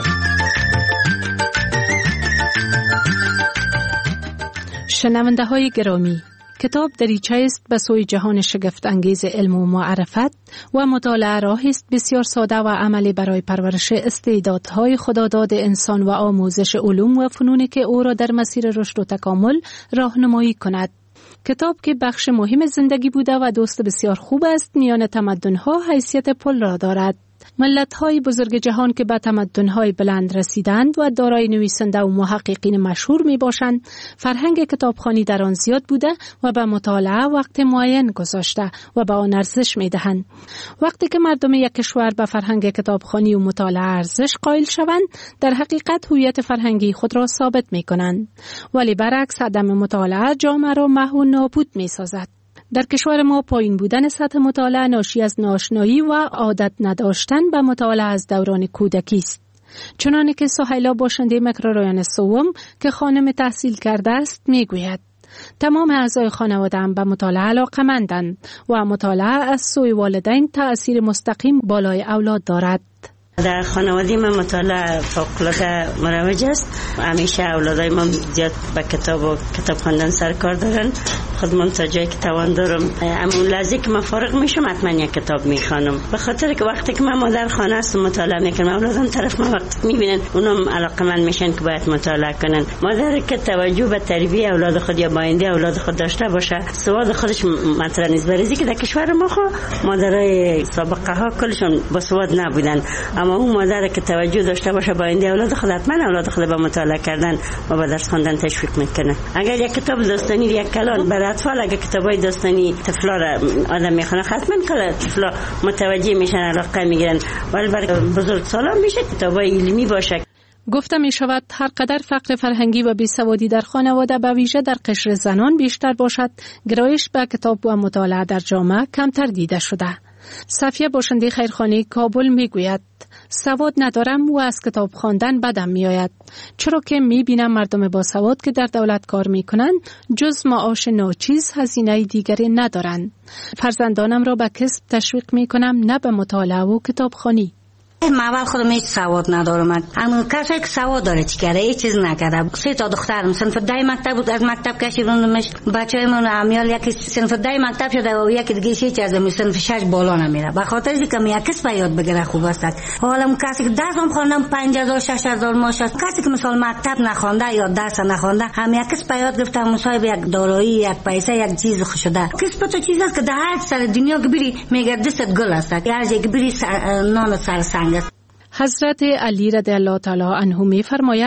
S16: شنونده های گرامی، کتاب دریچه است به سوی جهان شگفت انگیز علم و معرفت و مطالعه راهی است بسیار ساده و عملی برای پرورش استعدادهای خداداد انسان و آموزش علوم و فنونی که او را در مسیر رشد و تکامل راهنمایی کند. کتاب که بخش مهم زندگی بوده و دوست بسیار خوب است میان تمدن‌ها حیثیت پل را دارد. ملت‌های بزرگ جهان که به تمدن‌های بلند رسیدند و دارای نویسنده و محققین مشهور می‌باشند، فرهنگ کتابخوانی در آن زیاد بوده و به مطالعه وقت معین گذاشته و به آن ارزش می‌دهند. وقتی که مردم یک کشور به فرهنگ کتابخوانی و مطالعه ارزش قائل شوند، در حقیقت هویت فرهنگی خود را ثابت می‌کنند، ولی برعکس عدم مطالعه جامعه را محو و نابود می‌سازد. در کشور ما پایین بودن سطح مطالعه ناشی از ناآشنایی و عادت نداشتن به مطالعه از دوران کودکی است. چنانه که سهیلا باشنده مکرارایان سوم که خانم تحصیل کرده است میگوید تمام اعضای خانواده هم به مطالعه علاقه‌مندند و مطالعه از سوی والدین تأثیر مستقیم بالای اولاد دارد.
S22: در خانواده من مطالعه فوق‌العاده مروج است. همیشه اولادای من زیاد به کتاب و کتاب خواندن سر کار دارن. خودم تا جایی که توان دارم، اما لحظه که من فارغ میشم حتما یک کتاب میخوانم، به خاطر که وقتی که من مادر خانه هستم مطالعه میکنم، اولادم طرف من وقتی میبینن اونم علاقه‌مند میشن که باید مطالعه کنن. مادر که توجه به تربیت اولاد خود یا آینده اولاد خود داشته باشه، سواد خودش مطرح نیست. برای که در کشور ما خو مادرای سابقه ها کلشون با سواد نبودن، اما اون مادر که توجه داشته باشه با آینده اولاد خود، حتما اولاد خود به مطالعه کردن و به درس خواندن تشویق میکنه. اگر یک کتاب داستانی یک کلان برای اطفال، اگر کتابای داستانی طفلا را آدم میخونه، حتما کلا طفلا متوجه میشن، علاقه میگیرن. ولی برای بزرگسالان میشه کتابای علمی باشه.
S16: گفته می شود هر قدر فقر فرهنگی و بیسوادی در خانواده به ویژه در قشر زنان بیشتر باشد، گرایش به کتاب و مطالعه در جامعه کمتر دیده شده. صفیه باشنده خیرخانه کابل می گوید سواد ندارم و از کتاب خواندن بدم می آید، چرا که می بینم مردم با سواد که در دولت کار می کنند جز معاش ناچیز هزینه دیگری ندارند. فرزندانم را به کسب تشویق می کنم، نه به مطالعه و کتابخوانی.
S23: من اول خودم هیچ سواد ندارم، اما کسی که سواد داره چی کرده؟ هیچ چیز نکرده. سه تا دخترم صنف ده مکتب بود، از مکتب کشیدوندمش. بچهای من امیال یکی صنف ده مکتب شده و یکی دیگه هیچ از صنف شش بالا نمیره، به خاطر اینکه می کس یاد بگیره خوب است. حالا کسی که درس هم خواندم پنج هزار شش هزار ماش است، کسی که مثلا مکتب نخوانده یا درس نخوانده هم یک کس یاد گرفته، مصاحب یک دارایی، یک پیسه، یک چیز خوش شده. کس تو چیز است که در هر سر دنیا که بری میگه دست گل است، هر جایی که بری نان سر سنگ.
S16: حضرت علی رضی الله تعالی عنه می فرماید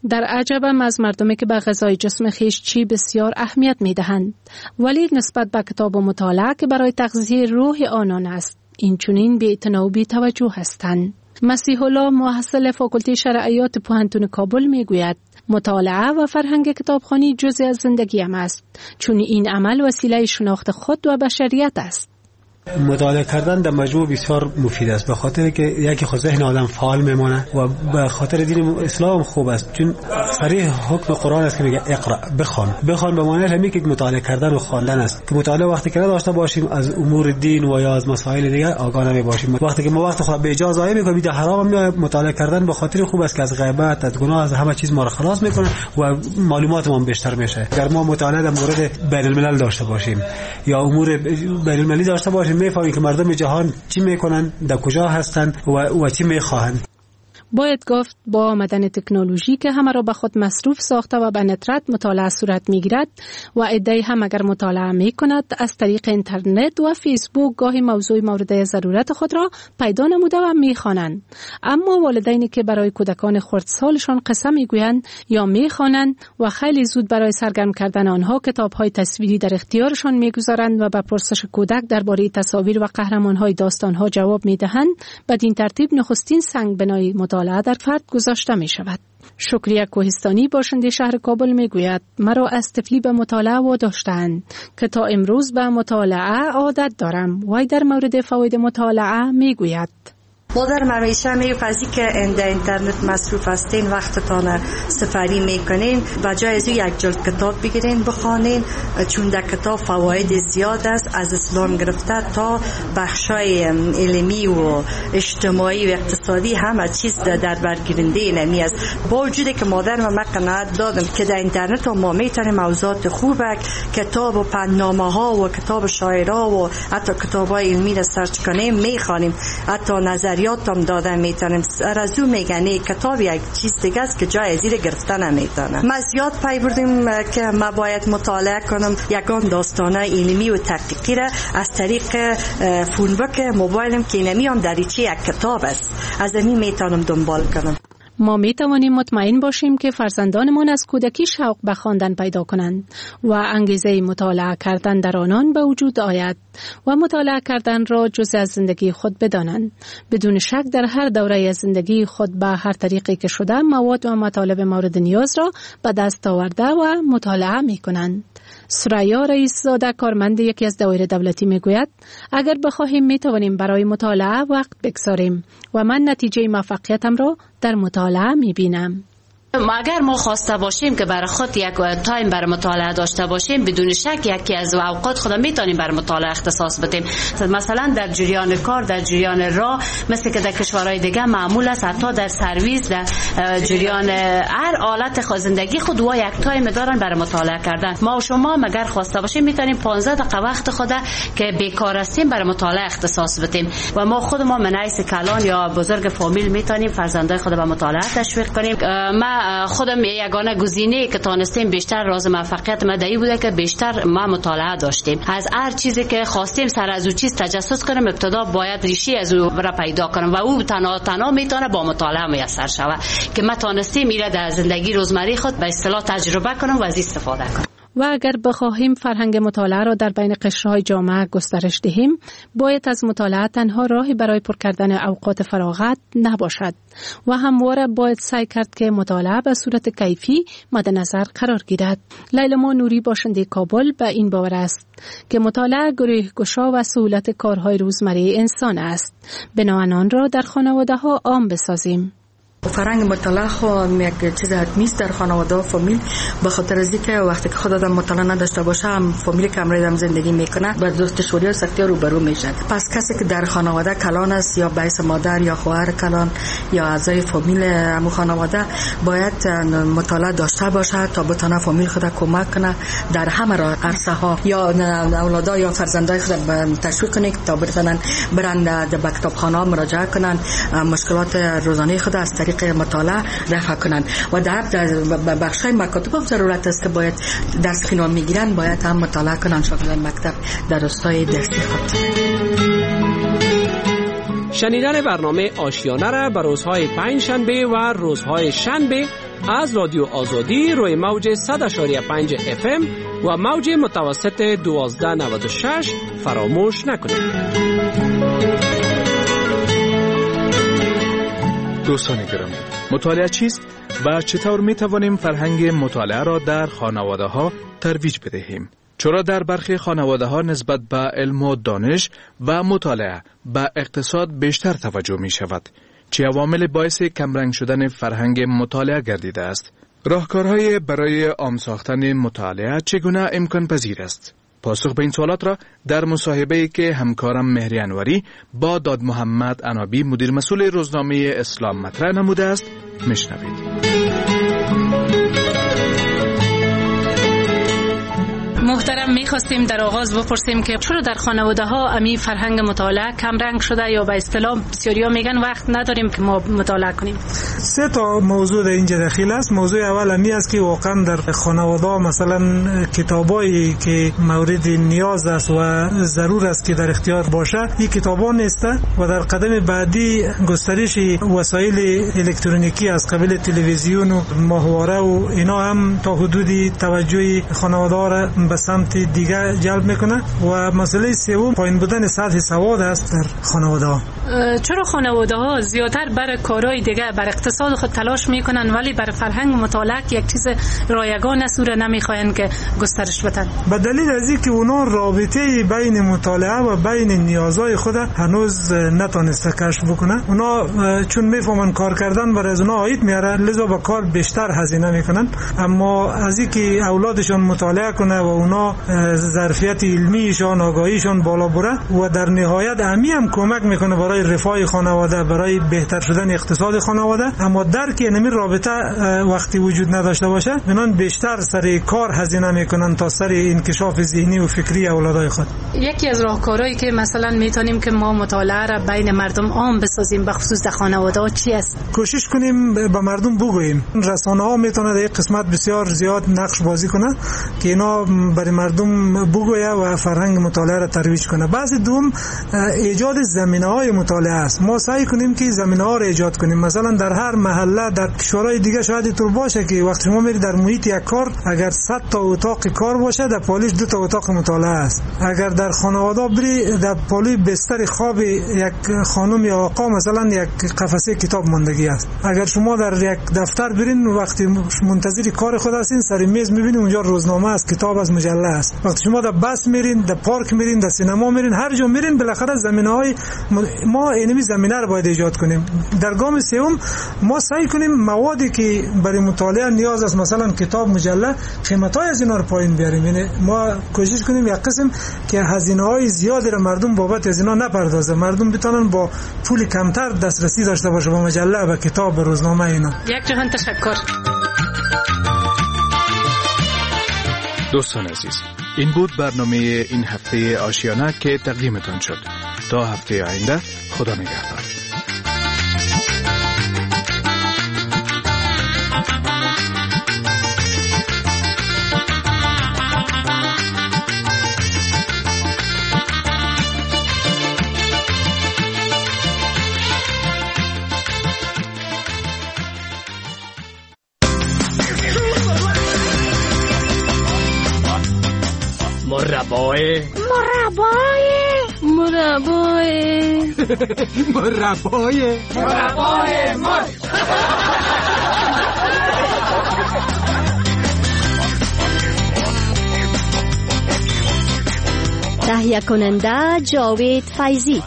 S16: در عجبم از مردمی که به غذای جسم خیش چی بسیار اهمیت می دهند، ولی نسبت به کتاب و مطالعه که برای تغذیه روح آنان است این چنین بی اعتنا و بی توجه هستند. مسیح الله محصل فاکولته شرعیات پوهنتون کابل می گوید مطالعه و فرهنگ کتابخوانی جزئی از زندگیم است، چون این عمل وسیله شناخت خود و بشریت است.
S2: مطالعه کردن در مجموع بسیار مفید است، به خاطر که یکی خود ذهن آدم فعال میمونه و به خاطر دین اسلام خوب است، چون صریح حکم قرآن است که میگه اقرا، بخوان. بخوان به معنی همین که مطالعه کردن و خواندن است، که مطالعه وقتی که داشته باشیم از امور دین و یا از مسائل دیگه آگاه نمی باشیم. وقتی که ما وقت خود به اجازه ضایع میکنیم در حرام میاد. مطالعه کردن به خاطر خوب است که از غیبت، از گناه، از همه چیز ما را خلاص میکنه و معلومات ما بیشتر میشه. اگر ما مطالعه در مورد بین الملل داشته باشیم یا امور بین المللی داشته باشیم میفهمیم که مردم جهان چی میکنن، در کجا هستن و, و چی میخواهند.
S16: باید گفت با آمدن تکنولوژی که همه را به خود مصروف ساخته و به ندرت مطالعه صورت میگیرد و عده‌ای هم اگر مطالعه میکند از طریق اینترنت و فیسبوک گاهی موضوع مورد ضرورت خود را پیدا نموده و میخوانند. اما والدینی که برای کودکان خردسالشان قصه میگویند یا میخوانند و خیلی زود برای سرگرم کردن آنها کتاب‌های تصویری در اختیارشان میگذارند و به پرسش کودک درباره تصاویر و قهرمان‌های داستان‌ها جواب میدهند، بدین ترتیب نخستین سنگ بنای مطالعه در فرد گذاشته می شود. شکریه کوهستانی باشنده شهر کابل می گوید مرا از طفلی به مطالعه واداشتند که تا امروز به مطالعه عادت دارم. وی در مورد فواید مطالعه می گوید
S3: مادر همیشه میفرزی که در اینترنت مصروف هستین وقتتان سپری میکنین و جای از یک جلد کتاب بگیرین بخوانین، چون در کتاب فواید زیاد است، از اسلام گرفته تا بخشای علمی و اجتماعی و اقتصادی همه چیز در برگیرنده نمی است. با وجودی که مادر ما قناعت دادم که در اینترنت ما میتونیم موضوعات خوبه، کتاب و پندنامه ها و کتاب شاعرها و حتی کتاب های علمی را سرچ کنیم میخوانیم، حتی نظری یادم دادن میتونم. رزو میگنه کتاب یک چیز دیگه است که جای زیر گرفتن نمیتونه. ما زیاد پی بردیم که ما باید مطالعه کنم یگان داستانه علمی و تحقیقی را از طریق فونبک موبایلم که نمیام دریچه یک کتاب است، از این میتونم دنبال کنم.
S16: ما می توانیم مطمئن باشیم که فرزندانمان از کودکی شوق به خواندن پیدا کنند و انگیزه مطالعه کردن در آنان به وجود آید و مطالعه کردن را جزء از زندگی خود بدانند. بدون شک در هر دوره از زندگی خود به هر طریقی که شده مواد و مطالب مورد نیاز را به دست آورده و مطالعه می کنند. سریا رئیس زاده کارمند یکی از دوایر دولتی می گوید اگر بخواهیم می توانیم برای مطالعه وقت بگذاریم و من نتیجه موفقیتم را در مطالعه می بینم.
S9: اگر ما خواسته باشیم که برای خود یک تایم برای مطالعه داشته باشیم، بدون شک یکی از اوقات خود میتونیم برای مطالعه اختصاص بدیم. مثلا در جریان کار، در جریان راه، مثل که در کشورهای دیگه معمول است، حتی در سرویس، در جریان هر حالت زندگی خود و یک تایم دارن برای مطالعه کردن. ما و شما اگر خواسته باشیم میتونیم پانزده دقیقه وقت خود که بیکار هستیم برای مطالعه اختصاص بدیم و ما خود ما من حیث کلان یا بزرگ فامیل میتونیم فرزندای خود به مطالعه تشویق کنیم. ما خودم یگانه گزینه که تانستیم بیشتر راز موفقیت مدعی بوده که بیشتر ما مطالعه داشتیم. از هر چیزی که خواستیم سر از او چیز تجسس کنیم، ابتدا باید ریشه از او را پیدا کنیم و او تنها تنها میتونه با مطالعه میسر شود که ما تانستیم میره در زندگی روزمره خود به اصطلاح تجربه کنیم و از استفاده کنیم.
S16: و اگر بخواهیم فرهنگ مطالعه را در بین قشرهای جامعه گسترش دهیم، باید از مطالعه تنها راهی برای پر کردن اوقات فراغت نباشد و همواره باید سعی کرد که مطالعه به صورت کیفی مد نظر قرار گیرد. لیلا نوری باشنده کابل به این باور است که مطالعه گره گشا و سهولت کارهای روزمره انسان است. بنابراین آن را در خانواده ها عام بسازیم.
S24: فرهنگ مطالعه خو یک چیز حتمی است در خانواده و فامیل، به خاطر از اینکه وقتی که خود آدم مطالعه نداشته باشه هم فامیلی که همراه هم زندگی میکنه با دشواری و سختی روبرو میشه. پس کسی که در خانواده کلان است یا بیس مادر یا خواهر کلان یا اعضای فامیل همون خانواده باید مطالعه داشته باشه تا بتونه فامیل خود کمک کنه در همه عرصه ها، یا اولادا یا فرزندای خود تشویق کنه تا بتونن برن به کتابخانه مراجعه کنن، مشکلات روزانه خود از طریق مطالعه رفع کنن و در بخشای مکاتب هم ضرورت است که باید درس خونان میگیرن باید هم مطالعه کنن شاگردان مکتب در راستای درسی خود.
S25: شنیدن برنامه آشیانه را به روزهای پنج شنبه و روزهای شنبه
S4: از رادیو آزادی روی موج صد و شش پنج اف ام و موج متوسط دوازده نود و شش فراموش نکنید.
S21: دوستان گرامی، مطالعه چیست و چطور می توانیم فرهنگ مطالعه را در خانواده ها ترویج بدهیم؟ چرا در برخی خانواده ها نسبت به علم و دانش و مطالعه به اقتصاد بیشتر توجه می شود؟ چه عوامل باعث کمرنگ شدن فرهنگ مطالعه گردیده است؟ راهکارهای برای عام ساختن مطالعه چگونه امکان پذیر است؟ پاسخ به این سوالات را در مصاحبه‌ای که همکارم مهری انوری با داد محمد عنابی مدیر مسئول روزنامه اسلام مطرح نموده است میشنوید.
S19: محترم، میخواستیم در آغاز بپرسیم که چرا در خانواده ها امی فرهنگ مطالعه کم رنگ شده، یا به اصطلاح بسیاری ها میگن وقت نداریم که ما مطالعه کنیم؟
S2: سه تا موضوع در اینجا داخل است. موضوع اول امی است که واقعا در خانواده ها مثلا کتابایی که مورد نیاز است و ضرور است که در اختیار باشه این کتابا نیست و در قدم بعدی گسترش وسایل الکترونیکی از قبیل تلویزیون و ماهواره و اینا هم تا حدودی توجه خانواده ها را به سمت دیگه جلب میکنه. و مسئله سوم پایین بودن سطح سواد است در خانواده ها.
S19: چرا خانواده ها زیادتر بر کارهای دیگه بر اقتصاد خود تلاش میکنن ولی بر فرهنگ مطالعه که یک چیز رایگان است او را نمیخواین که گسترش بدن؟ به دلیل
S2: از اینکه اونا رابطه بین مطالعه و بین نیازهای خود هنوز نتونسته کشف بکنه. اونا چون میفهمن کار کردن برای از اونا عاید میاره لذا با کار بیشتر هزینه میکنن، اما از اینکه اولادشون مطالعه کنه و اونا ظرفیت علمیشان آگاهیشان بالا بره و در نهایت امی هم کمک میکنه برای رفاه خانواده، برای بهتر شدن اقتصاد خانواده. اما درک اینمی رابطه وقتی وجود نداشته باشه منان بیشتر سر کار هزینه میکنن تا سر انکشاف ذهنی و فکری اولادای خود.
S19: یکی از راهکارهایی که مثلا میتونیم که ما مطالعه را بین مردم عام بسازیم به خصوص در خانواده ها چی است؟
S2: کوشش کنیم به مردم بگوییم. رسانه ها میتونه در قسمت بسیار زیاد نقش بازی کنه که اینا برای مردم بگویه و فرهنگ مطالعه را ترویج کنه. بعضی دوم ایجاد زمینه‌های مطالعه است. ما سعی کنیم که زمینه‌ها را ایجاد کنیم. مثلا در هر محله در کشورهای دیگه شاید اینطور باشه که وقتی شما میری در محیط یک کار اگر صد تا اتاق کار باشه در پالیش دو تا اتاق مطالعه است. اگر در خانواده بری در پالی بستر خواب یک خانم یا آقا مثلا یک قفسه کتاب ماندگی است. اگر شما در یک دفتر برین وقتی منتظر کار خود هستین سر میز میبینید اونجا روزنامه است، کتاب از مجله است. وقتی شما در بس میرین، در پارک میرین، در سینما میرین، هر جا میرین بالاخره زمینه‌های ما اینمی زمینه رو باید ایجاد کنیم. در گام سوم ما سعی کنیم موادی که برای مطالعه نیاز است مثلا کتاب، مجله، قیمت‌های از اینا رو پایین بیاریم. یعنی ما کوشش کنیم یک قسم که هزینه‌های زیادی رو مردم بابت از اینا نپردازه، مردم بتونن با پول کمتر دسترسی داشته باشه به مجله، به کتاب، به روزنامه اینا.
S19: یک جهان تشکر.
S21: دوستان عزیز، این بود برنامه این هفته آشیانه که تقدیمتان شد. تا هفته آینده، خدا نگهدار.
S4: مربای
S5: مربای مربای
S4: مربای مربای مار.
S5: تهیه کننده جاوید فیضی.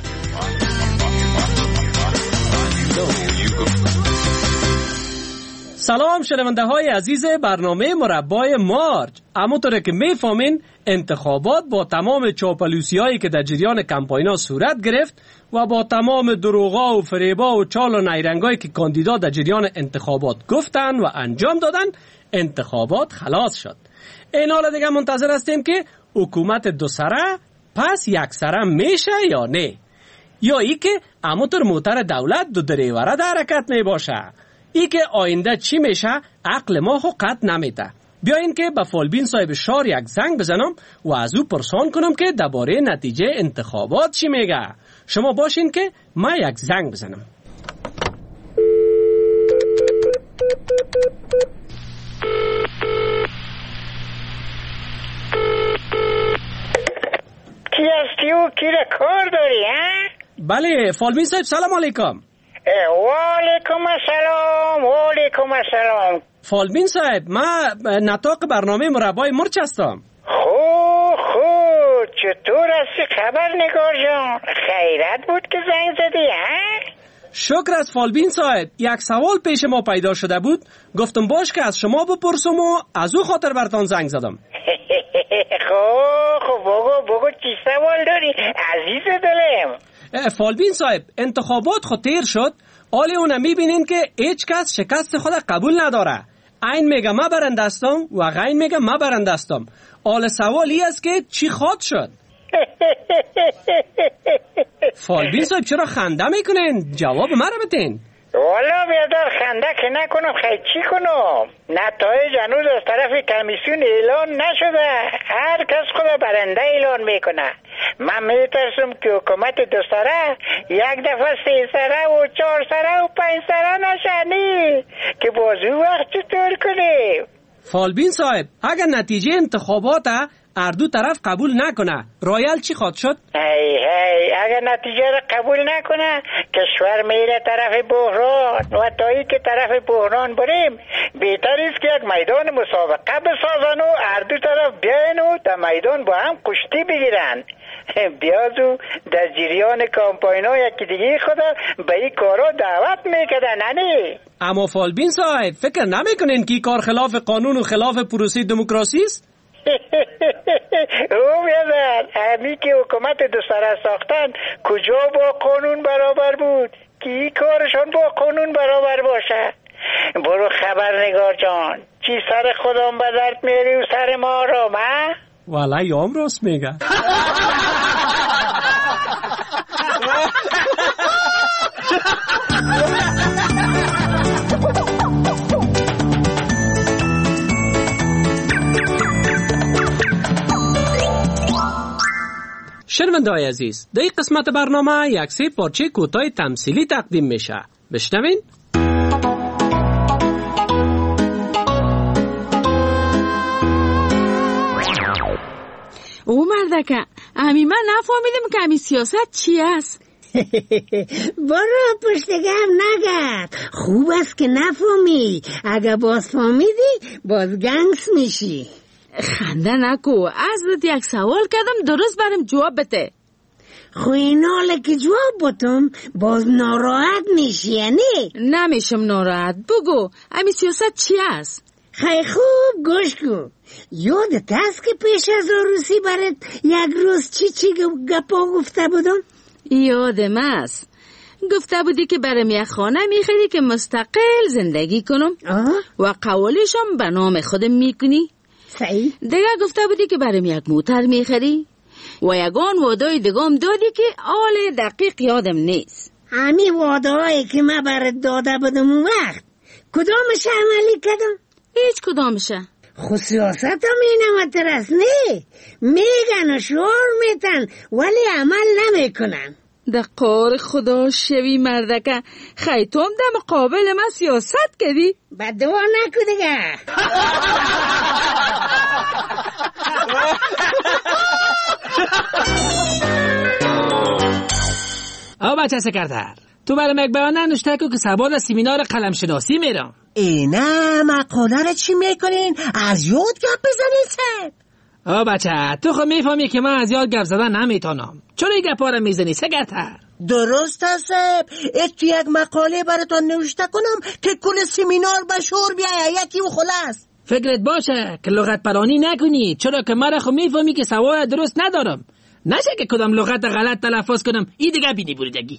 S4: سلام شنونده های عزیز برنامه مربای مارج. همونطوره که میفهمین انتخابات با تمام چاپلوسی هایی که در جریان کمپاینا صورت گرفت و با تمام دروغا و فریبا و چال و نیرنگایی که کاندیدا در جریان انتخابات گفتن و انجام دادن، انتخابات خلاص شد. این حالا دیگه منتظر هستیم که حکومت دو سره پس یک سره میشه یا نه، یا ای که همونطور موتر دولت دو دریوره در حرکت می باشه. ای که آینده چی میشه عقل ما خو قط نمیده. بیاین که به فالبین صاحب شار یک زنگ بزنم و از او پرسان کنم که درباره نتیجه انتخابات چی میگه. شما باشین که ما یک زنگ بزنم.
S6: کی هستی و کی را کار داری ها؟
S4: بله فالبین صاحب سلام علیکم.
S6: و علیکم السلام و علیکم السلام.
S4: فالبین صاحب من نطاق برنامه مربای مرچ هستم.
S6: خو خو چطور هستی خبر نگار جان؟ خیرت بود که زنگ زدی ها؟
S4: شکر از فالبین صاحب. یک سوال پیش ما پیدا شده بود، گفتم باش که از شما بپرسم و از او خاطر برتان زنگ زدم.
S6: خب خب بگو بگو چی سوال داری عزیز دلم؟
S4: فالبین صاحب انتخابات خود تیر شد، آلی اونه میبینین که هیچ کس شکست خود قبول نداره. این میگه ما برنده هستم و غین میگه ما برنده هستم. آل سوالی است که چی خواد شد؟ فالبین صاحب چرا خنده میکنین؟ جواب ما رو بتین.
S6: والا بیادار خنده که نکنم خیلی چی کنم؟ نتایج هنوز از طرف کمیسیون اعلان نشده. هر کس خود برنده اعلان میکنه. من میترسم که حکومت دو سره یک دفعه سه سره و چهار سره و پنج سره نشنی که باز اون وقت چطور کنیم؟
S4: فالبین صاحب اگر نتیجه انتخابات هر دو طرف قبول نکنه رایل چی خواد شد؟
S6: هی هی اگر نتیجه را قبول نکنه کشور میره طرف بحران و تایی که طرف بحران بریم بهتر است که یک میدان مسابقه بسازن و هر دو طرف بیاین و در میدان با هم کشتی بگیرن. بیازو در جریان کامپاینو یکی دیگه خدا به این کارا دعوت میکردن ننی.
S4: اما فالبین صاحب فکر نمیکنین که کار خلاف قانون و خلاف پروسه دموکراسی است؟
S6: او بیادر همی که حکومت دو سره ساختن کجا با قانون برابر بود که این کارشان با قانون برابر باشه؟ برو خبرنگار جان چی سر خودم به درد میری و سر ما را ما؟
S4: والا یام راست میگه. شنونده‌های عزیز در این قسمت برنامه یک سه پارچه کوتاه تمثیلی تقدیم میشه. بشنوین.
S11: او مردکه امی من نفهمیدم که امی سیاست چی است.
S23: برو پشتگم نگرد، خوب است که نفهمی، اگه باز فهمیدی باز گنگس میشی.
S11: خنده نکو، ازت یک سوال کردم درست برم جواب بده.
S23: خو این حاله که جواب بتم باز ناراحت میشی یعنی؟
S11: نمیشم ناراحت، بگو امی سیاست چی است؟
S23: خیلی خوب گوش کن. یادت هست که پیش از عروسی برات یک روز چی چی گپا گفته بودم؟
S11: یادم است. گفته بودی که برام یک خانه میخری که مستقل زندگی کنم آه؟ و قولشم به نام خودم میکنی.
S23: صحیح.
S11: دیگه گفته بودی که برام یک موتر میخری و یگان وعده دیگم دادی که آل دقیق یادم نیست.
S23: همین وعده هایی که من برات داده بودم اون وقت کدامش عملی کردم؟
S11: هیچ کدامشه.
S23: خود سیاست هم این هم ترس نه، میگن و شعار میتن ولی عمل نمیکنن.
S11: در قار خدا شوی مردکه، خیتم در مقابل ما سیاست کردی؟
S23: بدوا نکو دیگه.
S4: آه بچه سکرتر تو برای مک بیان ننوشته که سباد سیمینار قلم شناسی میرم.
S18: اینه مقاله رو چی میکنین؟ از یاد گپ بزنین سب.
S4: آه بچه تو خود میفهمی که من از یاد گپ زدن نمیتونم. چرا این گپا رو میزنی سکرتر؟
S18: درست است سب. ات یک مقاله براتون نوشته کنم که کل سیمینار به شور بیایه یکی و خلاص.
S4: فکرت باشه که لغت پرانی نکنی، چرا که من خود میفهمی که سواد درست ندارم. نشه که کدام لغت غلط تلفظ کنم این دیگه بینی بریدگی.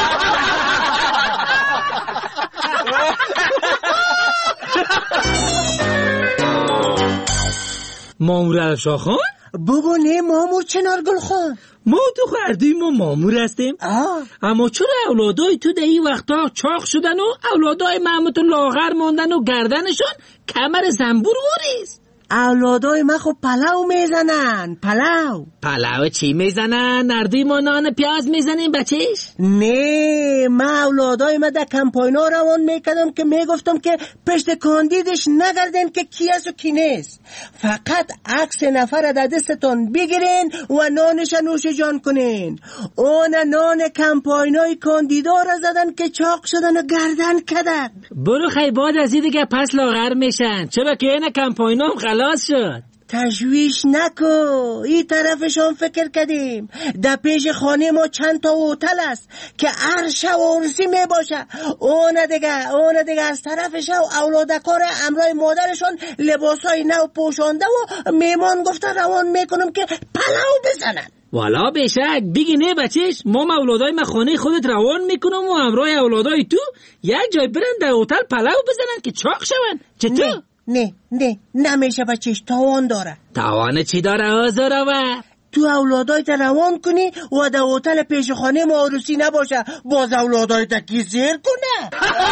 S4: مامور علشا خان؟
S18: بگو نه مامور چنارگل خان.
S4: ما تو خردوی ما مامور هستیم.
S18: آه.
S4: اما چرا اولادای تو در این وقتا چاق شدن و اولادای محمود لاغر موندن و گردنشان کمر زنبور واریست؟
S18: اولادای ما خب پلاو میزنن. پلاو
S12: پلاو چی میزنن؟ نردوی ما نان پیاز میزنیم بچهش؟
S18: نه، ما اولادای ما در کمپاینا روان میکردم که میگفتم که پشت کاندیدش نگردن که کی است و کی نیست. فقط عکس نفر در دستتون بگیرین و نانش نوش جان کنین. اون نان کمپاینای کاندیدا را زدن که چاق شدن و گردن کردن.
S12: برو خی بعد از این دیگه پس لاغر میشن، چرا که این کمپاینام خلاص شد.
S18: تشویش نکو، این طرفشان فکر کردیم. در پیش خانه ما چند تا هتل است که عرش و عرسی می باشه. اون دیگه اون دیگه از طرفشان اولادکار امرای مادرشان لباسای نو پوشانده و میمان گفته روان میکنم که پلاو بزنن.
S12: والا بشک بگی نه بچهش، ما اولادای ما خانه خودت روان میکنم و همراه اولادای تو یک جای برن در هتل پلاو بزنن که چاق شون. چطور؟
S18: نه نه نمیشه بچهش، تاوان داره.
S12: تاوان چی داره آزارا و؟
S18: تو اولادای تا روان کنی و در هتل پیش خانه ما عروسی نباشه، باز اولادای تا کی زیر کنه.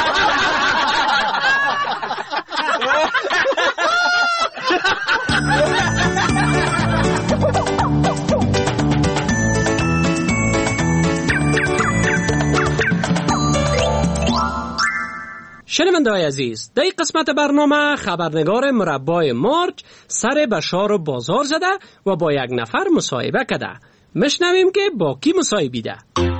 S4: شنونده‌های عزیز، در این قسمت برنامه خبرنگار مربای مارج سر به شار و بازار زده و با یک نفر مصاحبه کرده. مشنویم که با کی مصاحبیده.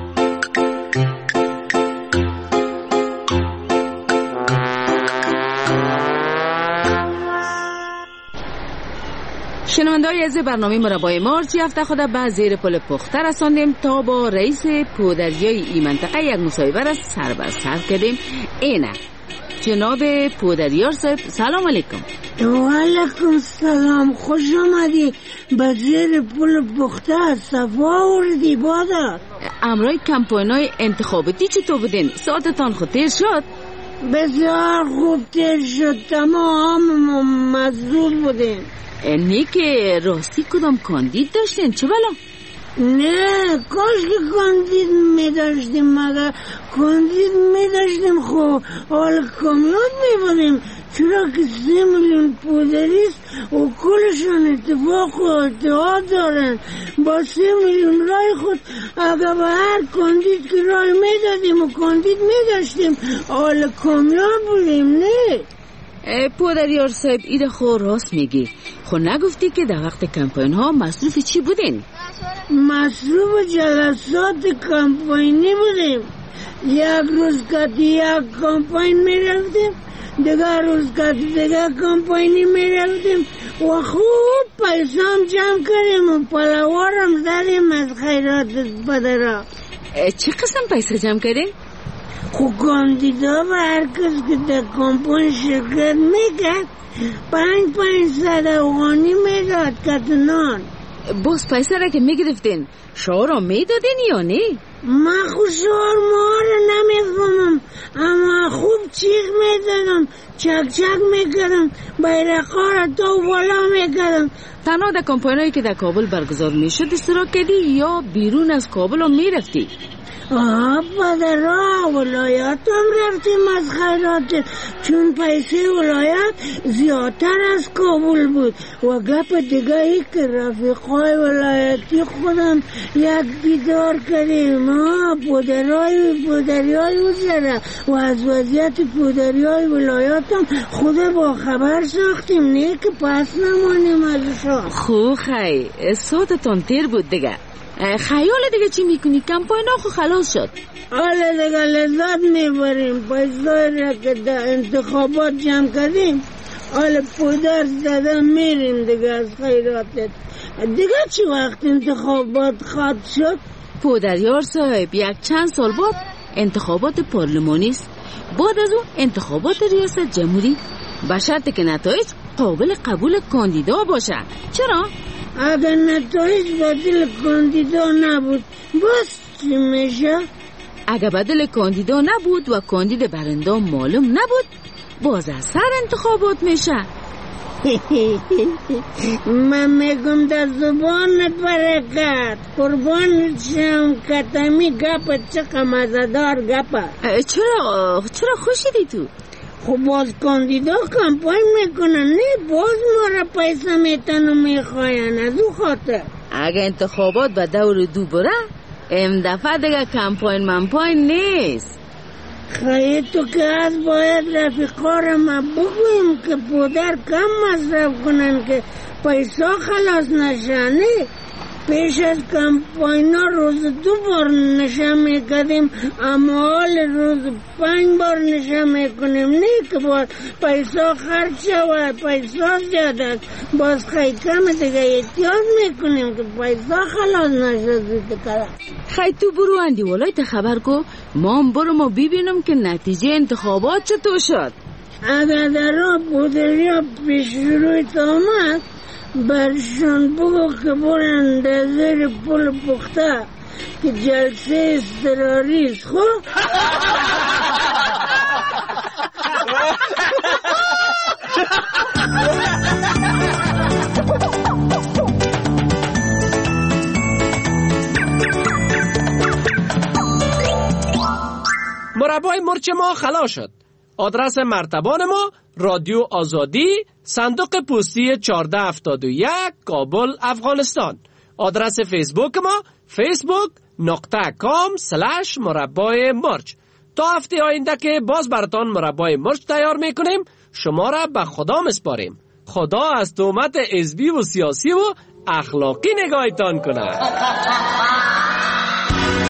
S11: شنونده‌های عزیز، برنامه مربای مارچ هفته خود به زیر پل پخته رساندیم تا با رئیس پودریای این منطقه یک مصاحبه را سر بر سر کردیم. اینه جناب پودریار صاحب، سلام علیکم.
S13: و علیکم سلام، خوش آمدی به زیر پل پخته. صفا وردی بادر.
S11: امرای کمپاینای انتخاباتی چطور بودین؟ ساعتتان خود تیر شد؟
S13: بسیار خوب تیر شد، تمام مزدور بودین.
S11: اینی که راستی کدام کاندید داشتین؟ چه بلا؟
S13: نه، کاش که کاندید می داشتیم، مگر کاندید می داشتیم خب حال کامیون می بودیم. چرا که سه میلیون پودریست و کلشان اتفاق و اتحاد دارن. با سه میلیون رای خود اگر به هر کاندید که رای می دادیم و کاندید می داشتیم حال کامیون بودیم. نه
S11: پودریار صاحب، ایده خود راست میگی. خود نگفتی که در وقت کمپاین ها مصروف چی بودین؟
S13: مصروف جلسات کمپاینی بودیم. یک روز که یک کمپاین می رفتیم، دیگر روز که دیگر کمپاینی می رفتیم و خوب پیسام جمع کردیم و پلاوارم زدیم از خیرات پدرها.
S11: چه قسم پیسه جمع کردیم؟
S13: خب کاندیدا و هر کس که در کمپاین شرکت میکرد پنج پنج صد افغانی میداد کتنان.
S11: باز پیسه را که میگرفتین شعار را میدادین یا نه؟
S13: من خود شعار ما را نمیفهمم، اما خوب چیخ میدادم، چک چک میکردم، بیرقا را تو بالا میکردم.
S11: تنها در کمپاینایی که در کابل برگزار میشد اشتراک کردی یا بیرون از کابل هم میرفتی؟
S13: آه پدرها، ولایت هم رفتیم از خیرات، چون پیسه ولایت زیادتر از کابل بود. و گپ دیگه ای که رفیقای ولایتی خودم یک دیدار کردیم. آه پودرهای پودریای وزره و از وضعیت پودریای ولایت هم خود با خبر ساختیم، نه که پس نمانیم ازشان.
S11: خو خی صوتتون تیر بود دیگه. خیال دیگه چی میکنی؟ کمپاین ها خو خلاص شد.
S13: حالا دیگه لذت میبریم. پیسای را که در انتخابات جمع کردیم حالا پودر زده میریم دیگه از خیراتت. دیگه چی وقت انتخابات خواهد شد؟
S11: پودریار صاحب، یک چند سال بعد انتخابات پارلمانی است، بعد از اون انتخابات ریاست جمهوری، به شرط که نتایج قابل قبول کاندیدا باشه. چرا؟
S13: اگر نتایج بدل کاندیدا نبود باز چی میشه؟
S11: اگر بدل کاندیدا نبود و کاندید برنده معلوم نبود باز از سر انتخابات میشه.
S13: من میگم در زبانت برکت، قربانت شم، کتمی گپت چقدر مزدار گپه.
S11: چرا چرا خوشیدی تو؟
S13: خب باز کاندیدا کمپاین میکنن، نه باز ما را پیسه میتن و میخواین. از او خاطر
S11: اگه انتخابات به دور دو بره ام دفعه دیگه کمپاین منپاین نیست.
S13: خیلی تو که از باید رفیقا را ما بگویم که پودر کم مصرف کنن که پیسه خلاص نشنه. پیش از کمپاینا روز دو بار نشه میکردیم، اما حال روز پنج بار نشه میکنیم. نه که باز پیسا خرج شود، پیسا زیاده است، باز خیلی کم دیگه احتیاط میکنیم که پیسا خلاص نشد.
S11: خیلی تو برو اندی ولای تا خبر کو، ما هم برو ما ببینم که نتیجه انتخابات چطور شد.
S13: اگر در را بودریا پیش روی آمد برشان بگو که برن در زیر پل پخته که جلسه اضطراری است. خب
S4: مربای مرچ ما خلاص شد. آدرس مرتبان ما رادیو آزادی، صندوق پستی چهارده هفتاد و یک، کابل، افغانستان. آدرس فیسبوک ما فیسبوک نقطه کام سلش مربای مرچ. تا هفته آینده که باز براتان مربای مرچ تیار میکنیم، شما را به خدا مسپاریم. خدا از تهمت حزبی و سیاسی و اخلاقی نگاهتان کنه.